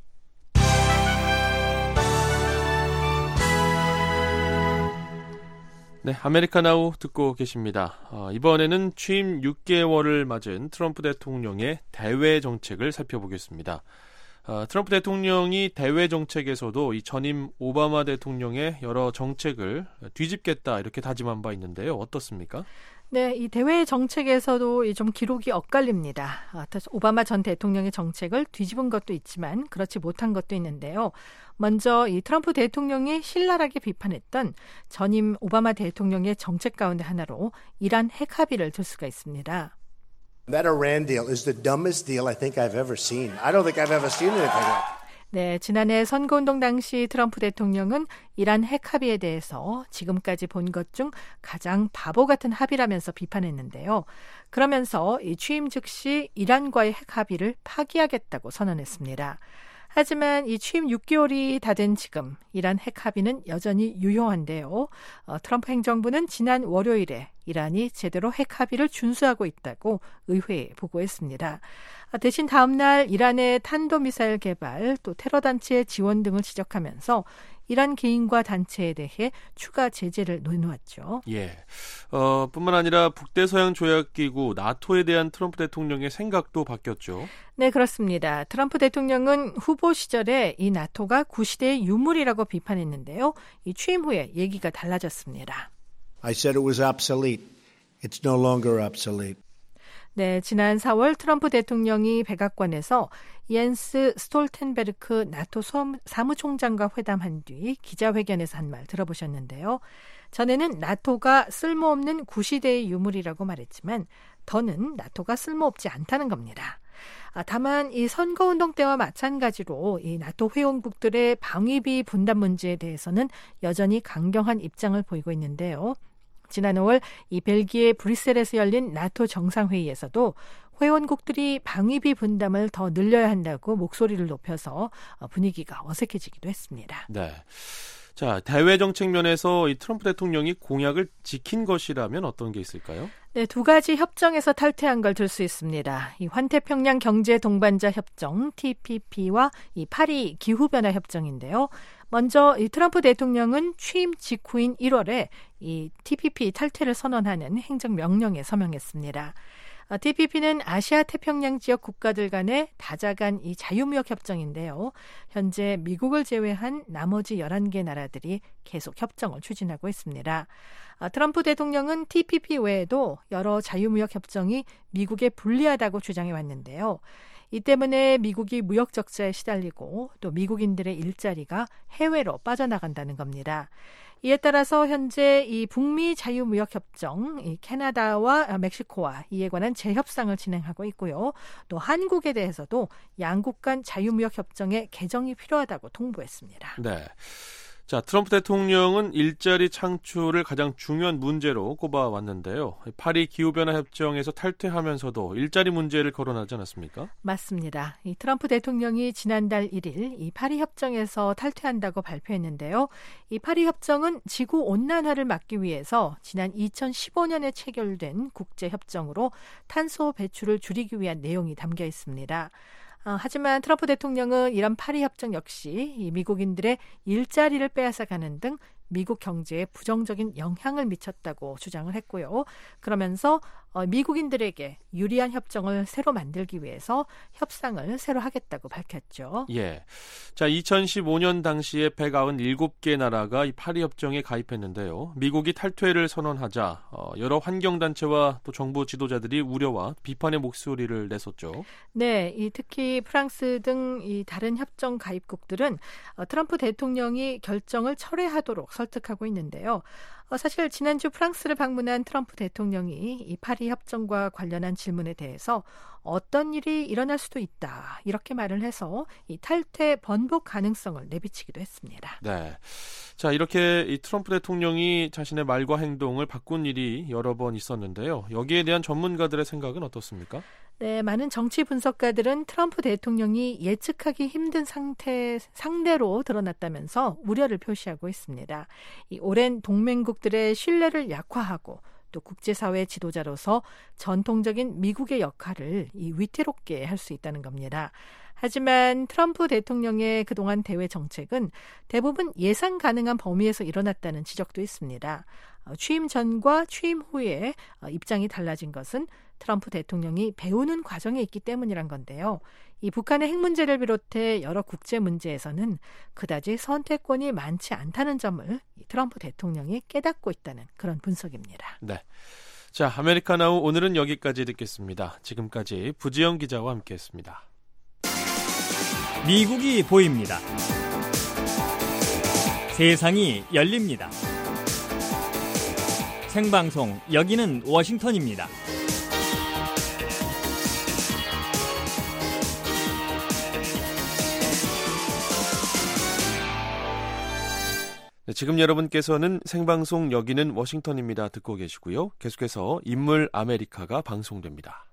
네, 아메리카나우 듣고 계십니다. 이번에는 취임 6개월을 맞은 트럼프 대통령의 대외 정책을 살펴보겠습니다. 트럼프 대통령이 대외 정책에서도 이 전임 오바마 대통령의 여러 정책을 뒤집겠다 이렇게 다짐한 바 있는데요. 어떻습니까? 네, 이 대외 정책에서도 좀 기록이 엇갈립니다. 오바마 전 대통령의 정책을 뒤집은 것도 있지만 그렇지 못한 것도 있는데요. 먼저 이 트럼프 대통령이 신랄하게 비판했던 전임 오바마 대통령의 정책 가운데 하나로 이란 핵 합의를 들 수가 있습니다. That Iran deal is the dumbest deal I think I've ever seen. I don't think I've ever seen anything like that. 네, 지난해 선거운동 당시 트럼프 대통령은 이란 핵 합의에 대해서 지금까지 본 것 중 가장 바보 같은 합의라면서 비판했는데요. 그러면서 이 취임 즉시 이란과의 핵 합의를 파기하겠다고 선언했습니다. 하지만 이 취임 6개월이 다 된 지금 이란 핵 합의는 여전히 유효한데요. 트럼프 행정부는 지난 월요일에 이란이 제대로 핵 합의를 준수하고 있다고 의회에 보고했습니다. 대신 다음 날 이란의 탄도미사일 개발, 또 테러 단체의 지원 등을 지적하면서 이란 개인과 단체에 대해 추가 제재를 내놓았죠. 예. 뿐만 아니라 북대서양 조약기구 나토에 대한 트럼프 대통령의 생각도 바뀌었죠. 네, 그렇습니다. 트럼프 대통령은 후보 시절에 이 나토가 구시대의 유물이라고 비판했는데요. 이 취임 후에 얘기가 달라졌습니다. I said it was obsolete. It's no longer obsolete. 네, 지난 4월 트럼프 대통령이 백악관에서 옌스 스톨텐베르크 나토 사무총장과 회담한 뒤 기자회견에서 한 말 들어보셨는데요. 전에는 나토가 쓸모없는 구시대의 유물이라고 말했지만 더는 나토가 쓸모없지 않다는 겁니다. 다만 이 선거운동 때와 마찬가지로 이 나토 회원국들의 방위비 분담 문제에 대해서는 여전히 강경한 입장을 보이고 있는데요. 지난 5월 이 벨기에 브뤼셀에서 열린 나토 정상회의에서도 회원국들이 방위비 분담을 더 늘려야 한다고 목소리를 높여서 분위기가 어색해지기도 했습니다. 네. 자, 대외 정책 면에서 이 트럼프 대통령이 공약을 지킨 것이라면 어떤 게 있을까요? 네, 두 가지 협정에서 탈퇴한 걸 들 수 있습니다. 이 환태평양 경제 동반자 협정 TPP와 이 파리 기후변화 협정인데요. 먼저 이 트럼프 대통령은 취임 직후인 1월에 이 TPP 탈퇴를 선언하는 행정명령에 서명했습니다. TPP는 아시아 태평양 지역 국가들 간의 다자간 이 자유무역 협정인데요. 현재 미국을 제외한 나머지 11개 나라들이 계속 협정을 추진하고 있습니다. 트럼프 대통령은 TPP 외에도 여러 자유무역 협정이 미국에 불리하다고 주장해 왔는데요. 이 때문에 미국이 무역 적자에 시달리고 또 미국인들의 일자리가 해외로 빠져나간다는 겁니다. 이에 따라서 현재 이 북미 자유무역협정, 이 캐나다와 멕시코와 이에 관한 재협상을 진행하고 있고요. 또 한국에 대해서도 양국 간 자유무역협정의 개정이 필요하다고 통보했습니다. 네. 자, 트럼프 대통령은 일자리 창출을 가장 중요한 문제로 꼽아왔는데요. 파리 기후변화 협정에서 탈퇴하면서도 일자리 문제를 거론하지 않았습니까? 맞습니다. 이 트럼프 대통령이 지난달 1일 이 파리 협정에서 탈퇴한다고 발표했는데요. 이 파리 협정은 지구 온난화를 막기 위해서 지난 2015년에 체결된 국제 협정으로 탄소 배출을 줄이기 위한 내용이 담겨 있습니다. 하지만 트럼프 대통령은 이런 파리 협정 역시 이 미국인들의 일자리를 빼앗아가는 등 미국 경제에 부정적인 영향을 미쳤다고 주장을 했고요. 그러면서 미국인들에게 유리한 협정을 새로 만들기 위해서 협상을 새로 하겠다고 밝혔죠. 예. 자, 2015년 당시에 197개 나라가 이 파리 협정에 가입했는데요. 미국이 탈퇴를 선언하자 여러 환경단체와 또 정부 지도자들이 우려와 비판의 목소리를 냈었죠. 네, 특히 프랑스 등 이 다른 협정 가입국들은 트럼프 대통령이 결정을 철회하도록 설득하고 있는데요. 사실 지난주 프랑스를 방문한 트럼프 대통령이 이 파리 협정과 관련한 질문에 대해서 어떤 일이 일어날 수도 있다 이렇게 말을 해서 이 탈퇴 번복 가능성을 내비치기도 했습니다. 네, 자 이렇게 이 트럼프 대통령이 자신의 말과 행동을 바꾼 일이 여러 번 있었는데요. 여기에 대한 전문가들의 생각은 어떻습니까? 네, 많은 정치 분석가들은 트럼프 대통령이 예측하기 힘든 상대로 드러났다면서 우려를 표시하고 있습니다. 이 오랜 동맹국들의 신뢰를 약화하고 또 국제사회 지도자로서 전통적인 미국의 역할을 위태롭게 할 수 있다는 겁니다. 하지만 트럼프 대통령의 그동안 대외 정책은 대부분 예상 가능한 범위에서 일어났다는 지적도 있습니다. 취임 전과 취임 후에 입장이 달라진 것은 트럼프 대통령이 배우는 과정에 있기 때문이란 건데요. 이 북한의 핵 문제를 비롯해 여러 국제 문제에서는 그다지 선택권이 많지 않다는 점을 트럼프 대통령이 깨닫고 있다는 그런 분석입니다. 네. 자, 아메리카나우 오늘은 여기까지 듣겠습니다. 지금까지 부지영 기자와 함께했습니다. 미국이 보입니다. 세상이 열립니다. 생방송 여기는 워싱턴입니다. 네, 지금 여러분께서는 생방송 여기는 워싱턴입니다 듣고 계시고요. 계속해서 인물 아메리카가 방송됩니다.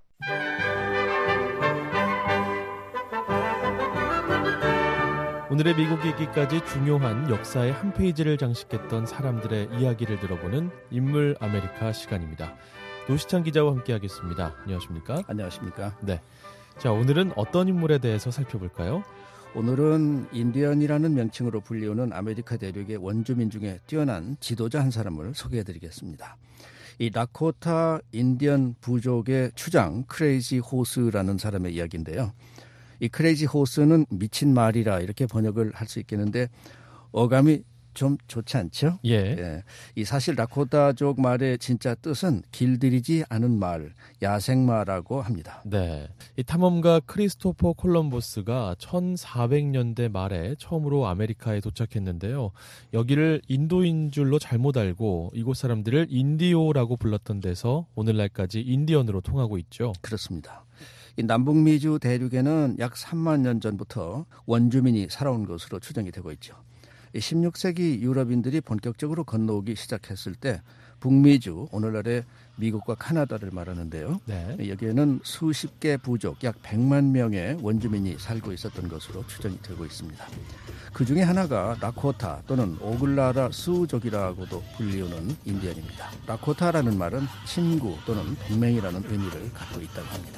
오늘의 미국 얘기까지 중요한 역사의 한 페이지를 장식했던 사람들의 이야기를 들어보는 인물 아메리카 시간입니다. 노시찬 기자와 함께하겠습니다. 안녕하십니까? 안녕하십니까? 네. 자, 오늘은 어떤 인물에 대해서 살펴볼까요? 오늘은 인디언이라는 명칭으로 불리우는 아메리카 대륙의 원주민 중에 뛰어난 지도자 한 사람을 소개해드리겠습니다. 이 다코타 인디언 부족의 추장 크레이지 호스라는 사람의 이야기인데요. 이 크레이지 호스는 미친 말이라 이렇게 번역을 할 수 있겠는데 어감이 좀 좋지 않죠? 예. 이 사실 다코타족 말의 진짜 뜻은 길들이지 않은 말, 야생마라고 합니다. 네. 이 탐험가 크리스토퍼 콜럼버스가 1400년대 말에 처음으로 아메리카에 도착했는데요. 여기를 인도인 줄로 잘못 알고 이곳 사람들을 인디오라고 불렀던 데서 오늘날까지 인디언으로 통하고 있죠. 그렇습니다. 이 남북미주 대륙에는 약 3만 년 전부터 원주민이 살아온 것으로 추정이 되고 있죠. 16세기 유럽인들이 본격적으로 건너오기 시작했을 때 북미주, 오늘날의 미국과 카나다를 말하는데요. 네. 여기에는 수십 개 부족, 약 100만 명의 원주민이 살고 있었던 것으로 추정이 되고 있습니다. 그 중에 하나가 라코타 또는 오글라라 수족이라고도 불리우는 인디언입니다. 라코타라는 말은 친구 또는 동맹이라는 의미를 갖고 있다고 합니다.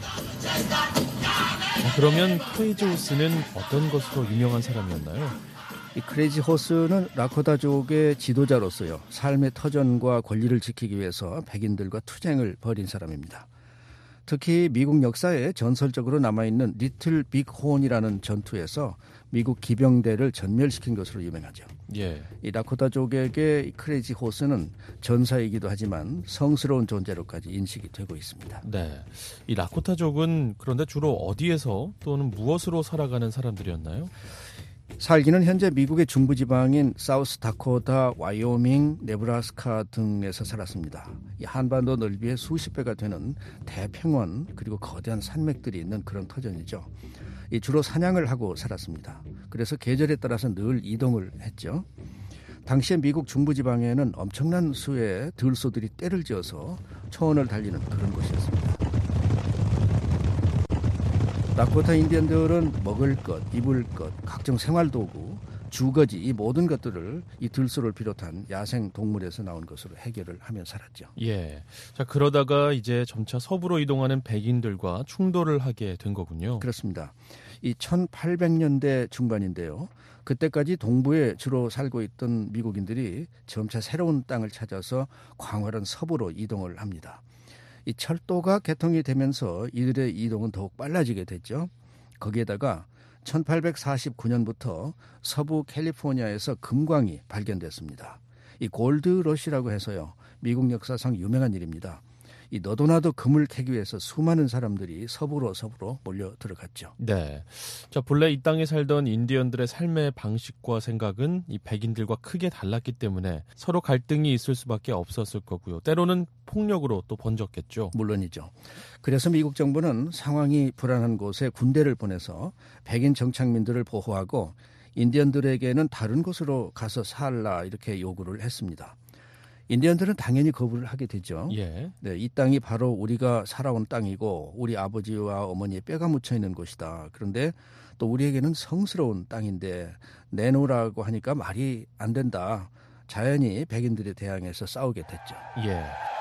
그러면 크레이지 호스는 어떤 것으로 유명한 사람이었나요? 이 크레이지 호스는 라코타족의 지도자로서요, 삶의 터전과 권리를 지키기 위해서 백인들과 투쟁을 벌인 사람입니다. 특히 미국 역사에 전설적으로 남아있는 리틀 빅 혼이라는 전투에서 미국 기병대를 전멸시킨 것으로 유명하죠. 예. 이 라코타족에게 이 크레이지 호스는 전사이기도 하지만 성스러운 존재로까지 인식이 되고 있습니다. 네. 이 라코타족은 그런데 주로 어디에서 또는 무엇으로 살아가는 사람들이었나요? 살기는 현재 미국의 중부지방인 사우스 다코타, 와이오밍, 네브라스카 등에서 살았습니다. 이 한반도 넓이의 수십 배가 되는 대평원 그리고 거대한 산맥들이 있는 그런 터전이죠. 이 주로 사냥을 하고 살았습니다. 그래서 계절에 따라서 늘 이동을 했죠. 당시에 미국 중부지방에는 엄청난 수의 들소들이 떼를 지어서 초원을 달리는 그런 곳이었습니다. 라코타 인디언들은 먹을 것, 입을 것, 각종 생활도구, 주거지 이 모든 것들을 이 들소를 비롯한 야생 동물에서 나온 것으로 해결을 하며 살았죠. 예. 자, 그러다가 이제 점차 서부로 이동하는 백인들과 충돌을 하게 된 거군요. 그렇습니다. 이 1800년대 중반인데요. 그때까지 동부에 주로 살고 있던 미국인들이 점차 새로운 땅을 찾아서 광활한 서부로 이동을 합니다. 이 철도가 개통이 되면서 이들의 이동은 더욱 빨라지게 됐죠. 거기에다가 1849년부터 서부 캘리포니아에서 금광이 발견됐습니다. 이 골드러시라고 해서요, 미국 역사상 유명한 일입니다. 이 너도나도 금을 캐기 위해서 수많은 사람들이 서부로 몰려 들어갔죠. 네. 자, 본래 이 땅에 살던 인디언들의 삶의 방식과 생각은 이 백인들과 크게 달랐기 때문에 서로 갈등이 있을 수밖에 없었을 거고요. 때로는 폭력으로 또 번졌겠죠. 물론이죠. 그래서 미국 정부는 상황이 불안한 곳에 군대를 보내서 백인 정착민들을 보호하고 인디언들에게는 다른 곳으로 가서 살라 이렇게 요구를 했습니다. 인디언들은 당연히 거부를 하게 되죠. 예. 네, 이 땅이 바로 우리가 살아온 땅이고 우리 아버지와 어머니의 뼈가 묻혀 있는 곳이다. 그런데 또 우리에게는 성스러운 땅인데 내놓으라고 하니까 말이 안 된다. 자연히 백인들에 대항해서 싸우게 됐죠. 예.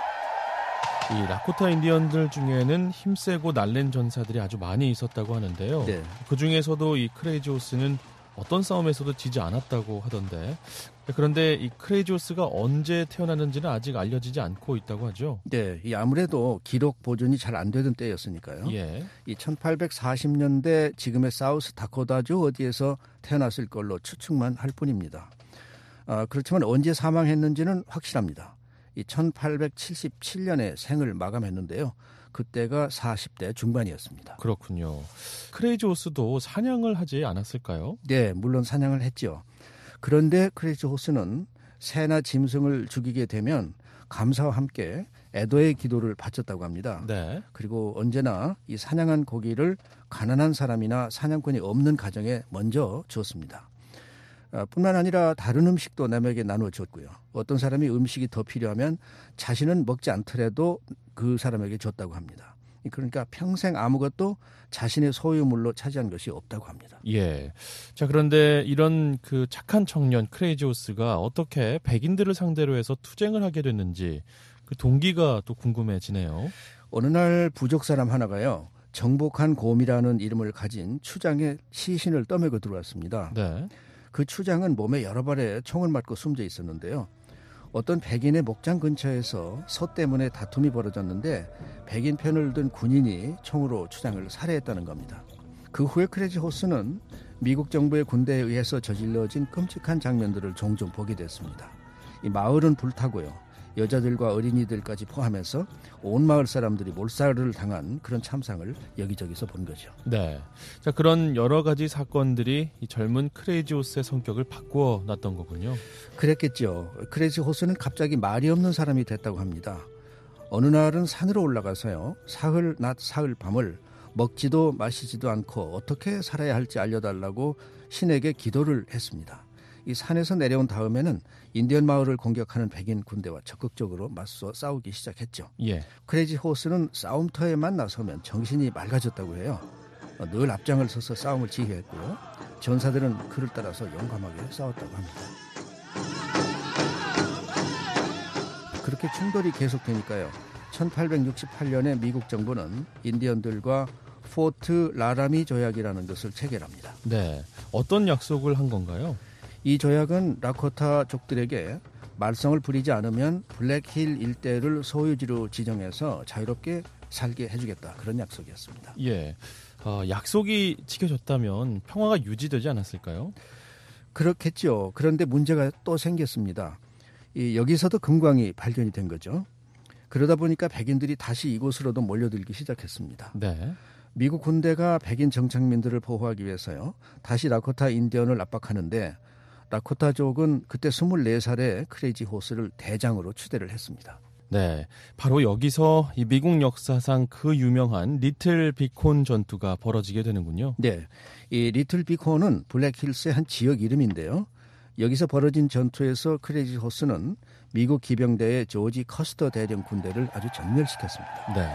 이 라코타 인디언들 중에는 힘세고 날랜 전사들이 아주 많이 있었다고 하는데요. 네. 그 중에서도 이 크레이지 호스는 어떤 싸움에서도 지지 않았다고 하던데, 그런데 이 크레이지 호스가 언제 태어났는지는 아직 알려지지 않고 있다고 하죠. 네, 이 아무래도 기록 보존이 잘 안 되던 때였으니까요. 예. 이 1840년대 지금의 사우스 다코타주 어디에서 태어났을 걸로 추측만 할 뿐입니다. 그렇지만 언제 사망했는지는 확실합니다. 이 1877년에 생을 마감했는데요. 그때가 40대 중반이었습니다. 그렇군요. 크레이지 호스도 사냥을 하지 않았을까요? 네, 물론 사냥을 했죠. 그런데 크레이지 호스는 새나 짐승을 죽이게 되면 감사와 함께 애도의 기도를 바쳤다고 합니다. 네. 그리고 언제나 이 사냥한 고기를 가난한 사람이나 사냥꾼이 없는 가정에 먼저 주었습니다. 뿐만 아니라 다른 음식도 남에게 나누어 줬고요. 어떤 사람이 음식이 더 필요하면 자신은 먹지 않더라도 그 사람에게 줬다고 합니다. 그러니까 평생 아무것도 자신의 소유물로 차지한 것이 없다고 합니다. 예. 자, 그런데 이런 그 착한 청년 크레이지 호스가 어떻게 백인들을 상대로 해서 투쟁을 하게 됐는지 그 동기가 또 궁금해지네요. 어느 날 부족 사람 하나가요, 정복한 곰이라는 이름을 가진 추장의 시신을 떠매고 들어왔습니다. 네. 그 추장은 몸에 여러 발의 총을 맞고 숨져 있었는데요. 어떤 백인의 목장 근처에서 소 때문에 다툼이 벌어졌는데 백인 편을 든 군인이 총으로 추장을 살해했다는 겁니다. 그 후에 크레이지 호스는 미국 정부의 군대에 의해서 저질러진 끔찍한 장면들을 종종 보게 됐습니다. 이 마을은 불타고요. 여자들과 어린이들까지 포함해서 온 마을 사람들이 몰살을 당한 그런 참상을 여기저기서 본 거죠. 네. 자, 그런 여러 가지 사건들이 이 젊은 크레이지 호스의 성격을 바꾸어 놨던 거군요. 그랬겠죠. 크레이지 호스는 갑자기 말이 없는 사람이 됐다고 합니다. 어느 날은 산으로 올라가서요, 사흘 낮 사흘 밤을 먹지도 마시지도 않고 어떻게 살아야 할지 알려달라고 신에게 기도를 했습니다. 이 산에서 내려온 다음에는 인디언 마을을 공격하는 백인 군대와 적극적으로 맞서 싸우기 시작했죠. 예. 크레이지 호스는 싸움터에만 나서면 정신이 맑아졌다고 해요. 늘 앞장을 서서 싸움을 지휘했고요. 전사들은 그를 따라서 용감하게 싸웠다고 합니다. 그렇게 충돌이 계속되니까요. 1868년에 미국 정부는 인디언들과 포트 라라미 조약이라는 것을 체결합니다. 네, 어떤 약속을 한 건가요? 이 조약은 라코타족들에게 말썽을 부리지 않으면 블랙힐 일대를 소유지로 지정해서 자유롭게 살게 해주겠다. 그런 약속이었습니다. 예, 약속이 지켜졌다면 평화가 유지되지 않았을까요? 그렇겠죠. 그런데 문제가 또 생겼습니다. 여기서도 금광이 발견이 된 거죠. 그러다 보니까 백인들이 다시 이곳으로도 몰려들기 시작했습니다. 네. 미국 군대가 백인 정착민들을 보호하기 위해서요. 다시 라코타 인디언을 압박하는데 라코타족은 그때 24살에 크레이지 호스를 대장으로 추대를 했습니다. 네, 바로 여기서 이 미국 역사상 그 유명한 리틀 비콘 전투가 벌어지게 되는군요. 네, 이 리틀 비콘은 블랙힐스의 한 지역 이름인데요. 여기서 벌어진 전투에서 크레이지 호스는 미국 기병대의 조지 커스터 대령 군대를 아주 전멸시켰습니다. 네.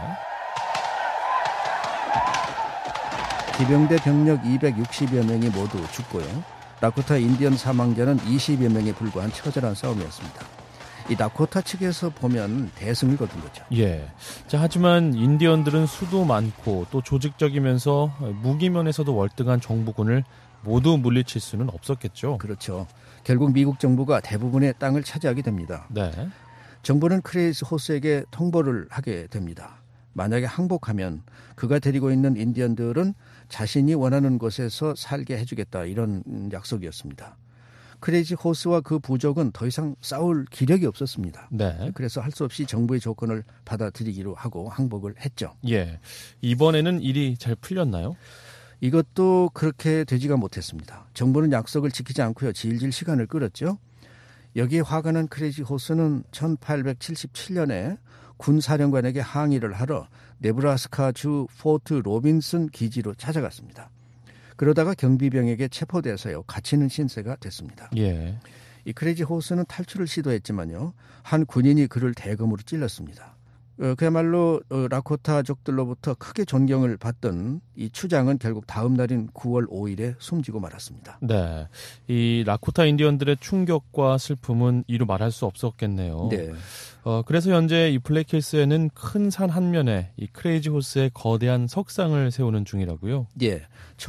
기병대 병력 260여 명이 모두 죽고요. 라코타 인디언 사망자는 20여 명에 불과한 처절한 싸움이었습니다. 이 라코타 측에서 보면 대승을 거둔 거죠. 예. 자, 하지만 인디언들은 수도 많고 또 조직적이면서 무기면에서도 월등한 정부군을 모두 물리칠 수는 없었겠죠. 그렇죠. 결국 미국 정부가 대부분의 땅을 차지하게 됩니다. 네. 정부는 크레이지 호스에게 통보를 하게 됩니다. 만약에 항복하면 그가 데리고 있는 인디언들은 자신이 원하는 곳에서 살게 해주겠다, 이런 약속이었습니다. 크레이지 호스와 그 부족은 더 이상 싸울 기력이 없었습니다. 네. 그래서 할 수 없이 정부의 조건을 받아들이기로 하고 항복을 했죠. 예. 이번에는 일이 잘 풀렸나요? 이것도 그렇게 되지가 못했습니다. 정부는 약속을 지키지 않고요. 질질 시간을 끌었죠. 여기에 화가 난 크레이지 호스는 1877년에 군사령관에게 항의를 하러 네브라스카주 포트 로빈슨 기지로 찾아갔습니다. 그러다가 경비병에게 체포돼서요. 갇히는 신세가 됐습니다. 예. 이 크레이지 호스는 탈출을 시도했지만요. 한 군인이 그를 대검으로 찔렀습니다. 그야말로 라코타족들로부터 크게 존경을 받던 이 추장은 결국 다음 날인 9월 5일에 숨지고 말았습니다. 네, 이 라코타 인디언들의 충격과 슬픔은 이루 말할 수 없었겠네요. 네. 그래서 현재 이 블랙힐스에는 큰 산 한면에 이 크레이지 호스의 거대한 석상을 세우는 중이라고요. 예,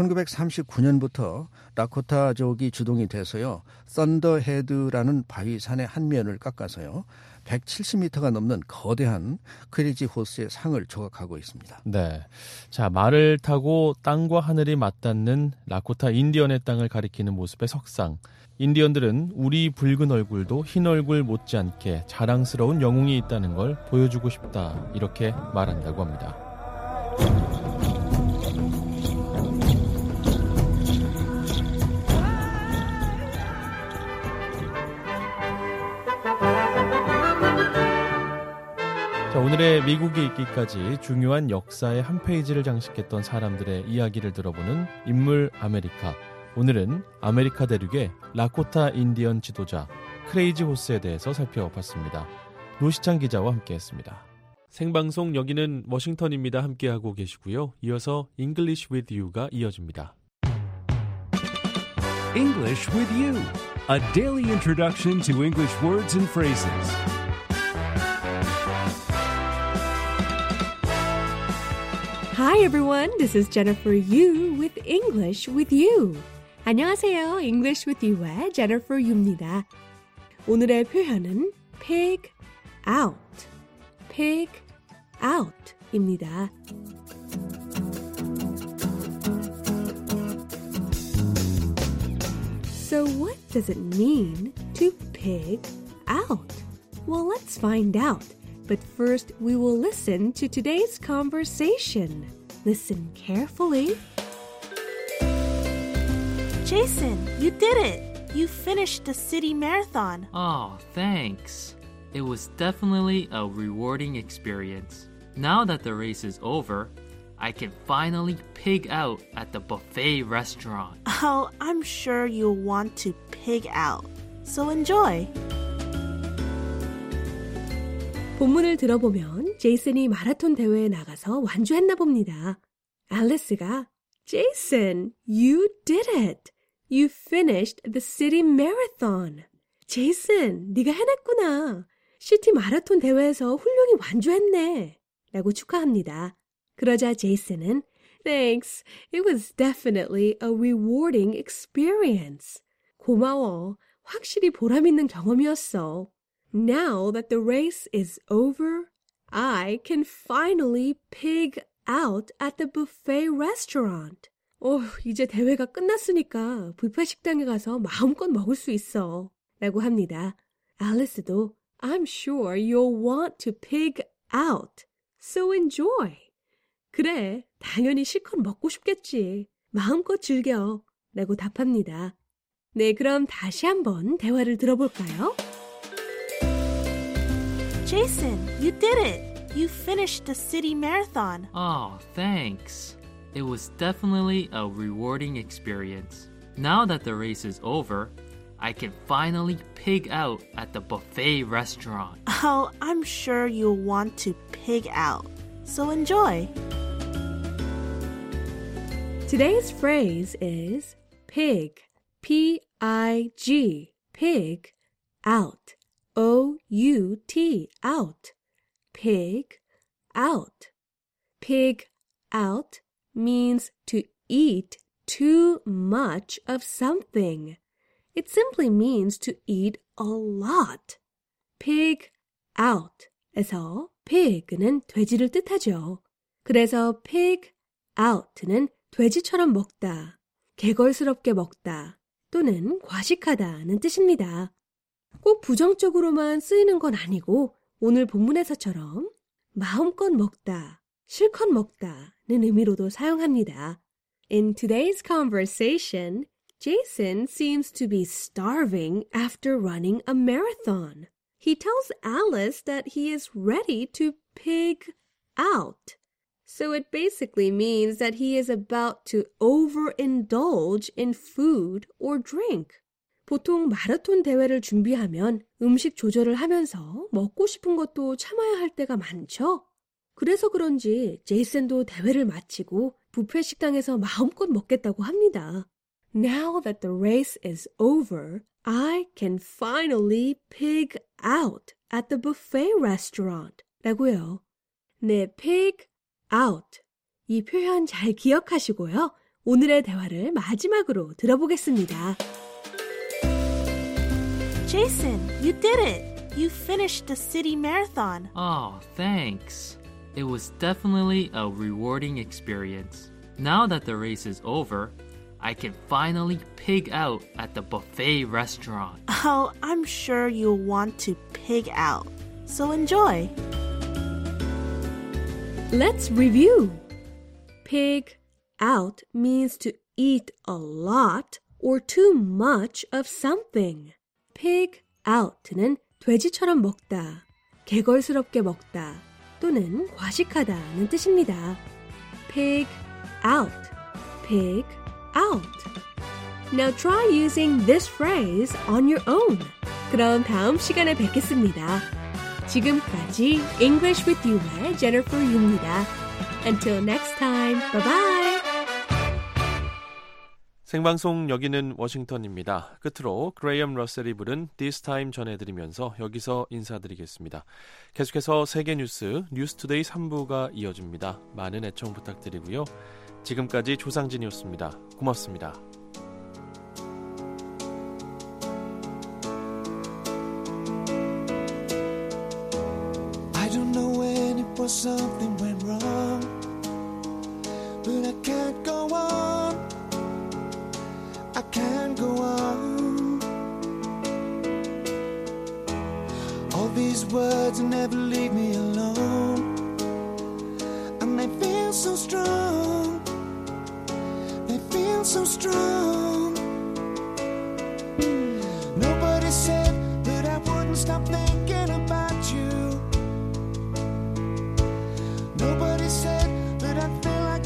1939년부터 라코타족이 주동이 돼서요. 썬더헤드라는 바위산의 한 면을 깎아서요. 170m가 넘는 거대한 크레이지 호스의 상을 조각하고 있습니다. 네, 자, 말을 타고 땅과 하늘이 맞닿는 라코타 인디언의 땅을 가리키는 모습의 석상. 인디언들은 우리 붉은 얼굴도 흰 얼굴 못지않게 자랑스러운 영웅이 있다는 걸 보여주고 싶다, 이렇게 말한다고 합니다. 자, 오늘의 미국에 있기까지 중요한 역사의 한 페이지를 장식했던 사람들의 이야기를 들어보는 인물 아메리카. 오늘은 아메리카 대륙의 라코타 인디언 지도자 크레이지 호스에 대해서 살펴봤습니다. 노시창 기자와 함께했습니다. 생방송 여기는 워싱턴입니다. 함께하고 계시고요. 이어서 English with You가 이어집니다. English with You, a daily introduction to English words and phrases. Hi everyone, this is Jennifer Yu with English with You. 안녕하세요, English with You의 Jennifer Yu입니다. 오늘의 표현은 pig out, pig out입니다. So what does it mean to pig out? Well, let's find out. But first, we will listen to today's conversation. Listen carefully. Jason, you did it! You finished the city marathon. Oh, thanks. It was definitely a rewarding experience. Now that the race is over, I can finally pig out at the buffet restaurant. Oh, I'm sure you'll want to pig out. So enjoy. 본문을 들어보면 제이슨이 마라톤 대회에 나가서 완주했나 봅니다. 앨리스가 Jason, you did it. You finished the city marathon. 제이슨, 네가 해냈구나. 시티 마라톤 대회에서 훌륭히 완주했네. 라고 축하합니다. 그러자 제이슨은 Thanks. It was definitely a rewarding experience. 고마워. 확실히 보람있는 경험이었어. Now that the race is over, I can finally pig out at the buffet restaurant. 이제 대회가 끝났으니까 뷔페 식당에 가서 마음껏 먹을 수 있어. 라고 합니다. 앨리스도 I'm sure you'll want to pig out. So enjoy. 그래, 당연히 실컷 먹고 싶겠지. 마음껏 즐겨. 라고 답합니다. 네, 그럼 다시 한번 대화를 들어볼까요? Jason, you did it. You finished the city marathon. Oh, thanks. It was definitely a rewarding experience. Now that the race is over, I can finally pig out at the buffet restaurant. Oh, I'm sure you'll want to pig out. So enjoy. Today's phrase is pig, P-I-G, pig, out, O-U-T, out, pig, out. Pig out means to eat too much of something. It simply means to eat a lot. Pig out 에서 pig는 돼지를 뜻하죠. 그래서 pig out는 돼지처럼 먹다, 개걸스럽게 먹다 또는 과식하다는 뜻입니다. 꼭 부정적으로만 쓰이는 건 아니고 오늘 본문에서처럼 마음껏 먹다, 실컷 먹다는 의미로도 사용합니다. In today's conversation, Jason seems to be starving after running a marathon. He tells Alice that he is ready to pig out. So it basically means that he is about to overindulge in food or drink. 보통 마라톤 대회를 준비하면 음식 조절을 하면서 먹고 싶은 것도 참아야 할 때가 많죠. 그래서 그런지 제이슨도 대회를 마치고 뷔페 식당에서 마음껏 먹겠다고 합니다. Now that the race is over, I can finally pig out at the buffet restaurant. 라고요. 네, pig out. 이 표현 잘 기억하시고요. 오늘의 대화를 마지막으로 들어보겠습니다. Jason, you did it. You finished the city marathon. Oh, thanks. It was definitely a rewarding experience. Now that the race is over, I can finally pig out at the buffet restaurant. Oh, I'm sure you'll want to pig out. So enjoy. Let's review. Pig out means to eat a lot or too much of something. Pig out는 돼지처럼 먹다, 개걸스럽게 먹다 또는 과식하다는 뜻입니다. Pig out, pig out. Now try using this phrase on your own. 그럼 다음 시간에 뵙겠습니다. 지금까지 English with You의 Jennifer Yu입니다. Until next time, bye bye. 생방송 여기는 워싱턴입니다. 끝으로 그레이엄 러셀이 부른 This Time 전해드리면서 여기서 인사드리겠습니다. 계속해서 세계 뉴스 뉴스투데이 3부가 이어집니다. 많은 애청 부탁드리고요. 지금까지 조상진이었습니다. 고맙습니다. I don't know when it was something went wrong, but I can't go on. I can't go on. All these words never leave me alone, and they feel so strong. They feel so strong. Nobody said that I wouldn't stop thinking about you. Nobody said that I'd feel like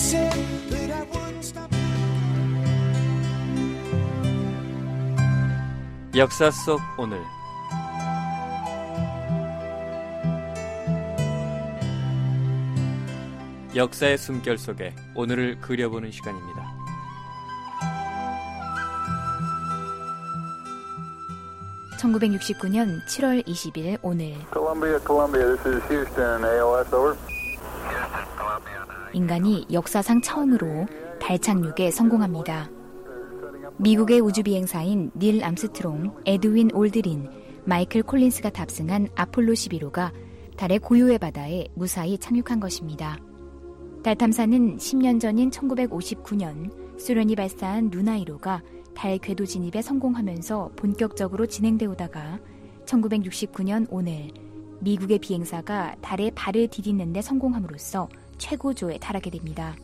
said that I wouldn't stop. 역사 속 오늘. 역사의 숨결 속에 오늘을 그려보는 시간입니다. (1969년 7월 20일) 오늘 Columbia, this is Houston, AOS, over. 인간이 역사상 처음으로 달 착륙에 성공합니다. 미국의 우주비행사인 닐 암스트롱, 에드윈 올드린, 마이클 콜린스가 탑승한 아폴로 11호가 달의 고유의 바다에 무사히 착륙한 것입니다. 달 탐사는 10년 전인 1959년 소련이 발사한 루나 1호가 달 궤도 진입에 성공하면서 본격적으로 진행돼 오다가 1969년 오늘 미국의 비행사가 달에 발을 디디는 데 성공함으로써 최고조에 달하게 됩니다.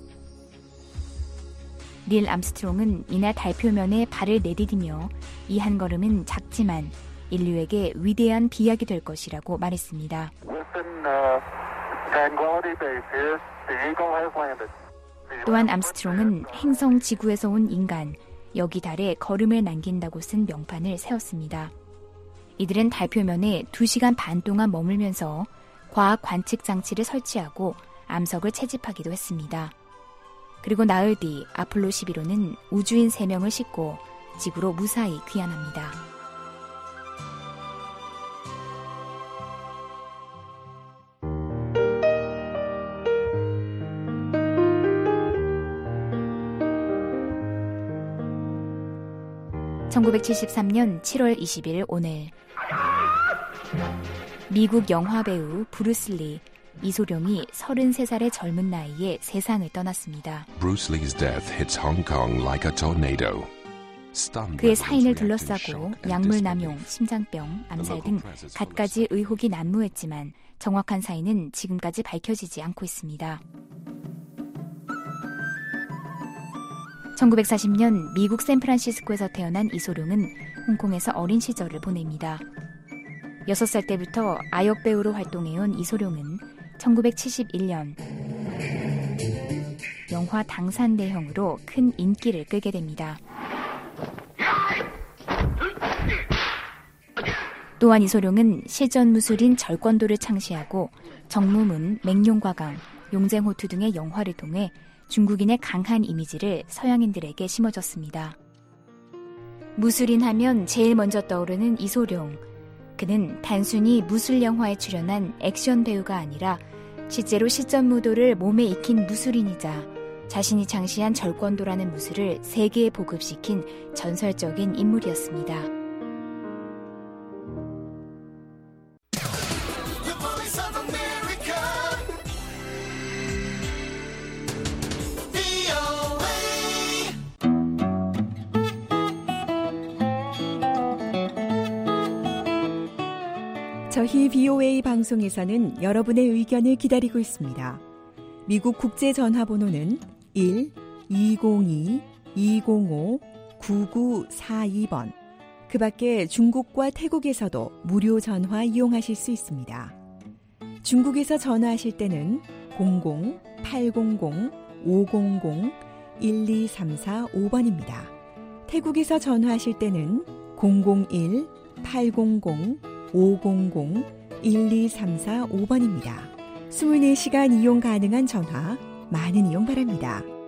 닐 암스트롱은 이날 달 표면에 발을 내디디며 이 한 걸음은 작지만 인류에게 위대한 비약이 될 것이라고 말했습니다. 또한 암스트롱은 행성 지구에서 온 인간, 여기 달에 걸음을 남긴다고 쓴 명판을 세웠습니다. 이들은 달 표면에 2시간 반 동안 머물면서 과학 관측 장치를 설치하고 암석을 채집하기도 했습니다. 그리고 나흘 뒤 아폴로 11호는 우주인 3명을 싣고 지구로 무사히 귀환합니다. (1973년 7월 20일) 오늘 미국 영화배우 브루스 리, 이소룡이 33살의 젊은 나이에 세상을 떠났습니다. Bruce Lee's death hits Hong Kong like a tornado. 그의 사인을 둘러싸고 약물 남용, 심장병, 암살 등 갖가지 의혹이 난무했지만 정확한 사인은 지금까지 밝혀지지 않고 있습니다. 1940년 미국 샌프란시스코에서 태어난 이소룡은 홍콩에서 어린 시절을 보냅니다. 6살 때부터 아역 배우로 활동해온 이소룡은 1971년 영화 당산대형으로 큰 인기를 끌게 됩니다. 또한 이소룡은 실전무술인 절권도를 창시하고 정무문, 맹룡과강, 용쟁호투 등의 영화를 통해 중국인의 강한 이미지를 서양인들에게 심어줬습니다. 무술인 하면 제일 먼저 떠오르는 이소룡. 그는 단순히 무술 영화에 출연한 액션 배우가 아니라 실제로 실전무도를 몸에 익힌 무술인이자 자신이 창시한 절권도라는 무술을 세계에 보급시킨 전설적인 인물이었습니다. 저희 BOA 방송에서는 여러분의 의견을 기다리고 있습니다. 미국 국제전화번호는 1-202-205-9942번. 그 밖에 중국과 태국에서도 무료 전화 이용하실 수 있습니다. 중국에서 전화하실 때는 00-800-500-1234-5번입니다. 태국에서 전화하실 때는 001-800-500-1234-5번입니다. 24시간 이용 가능한 전화 많은 이용 바랍니다.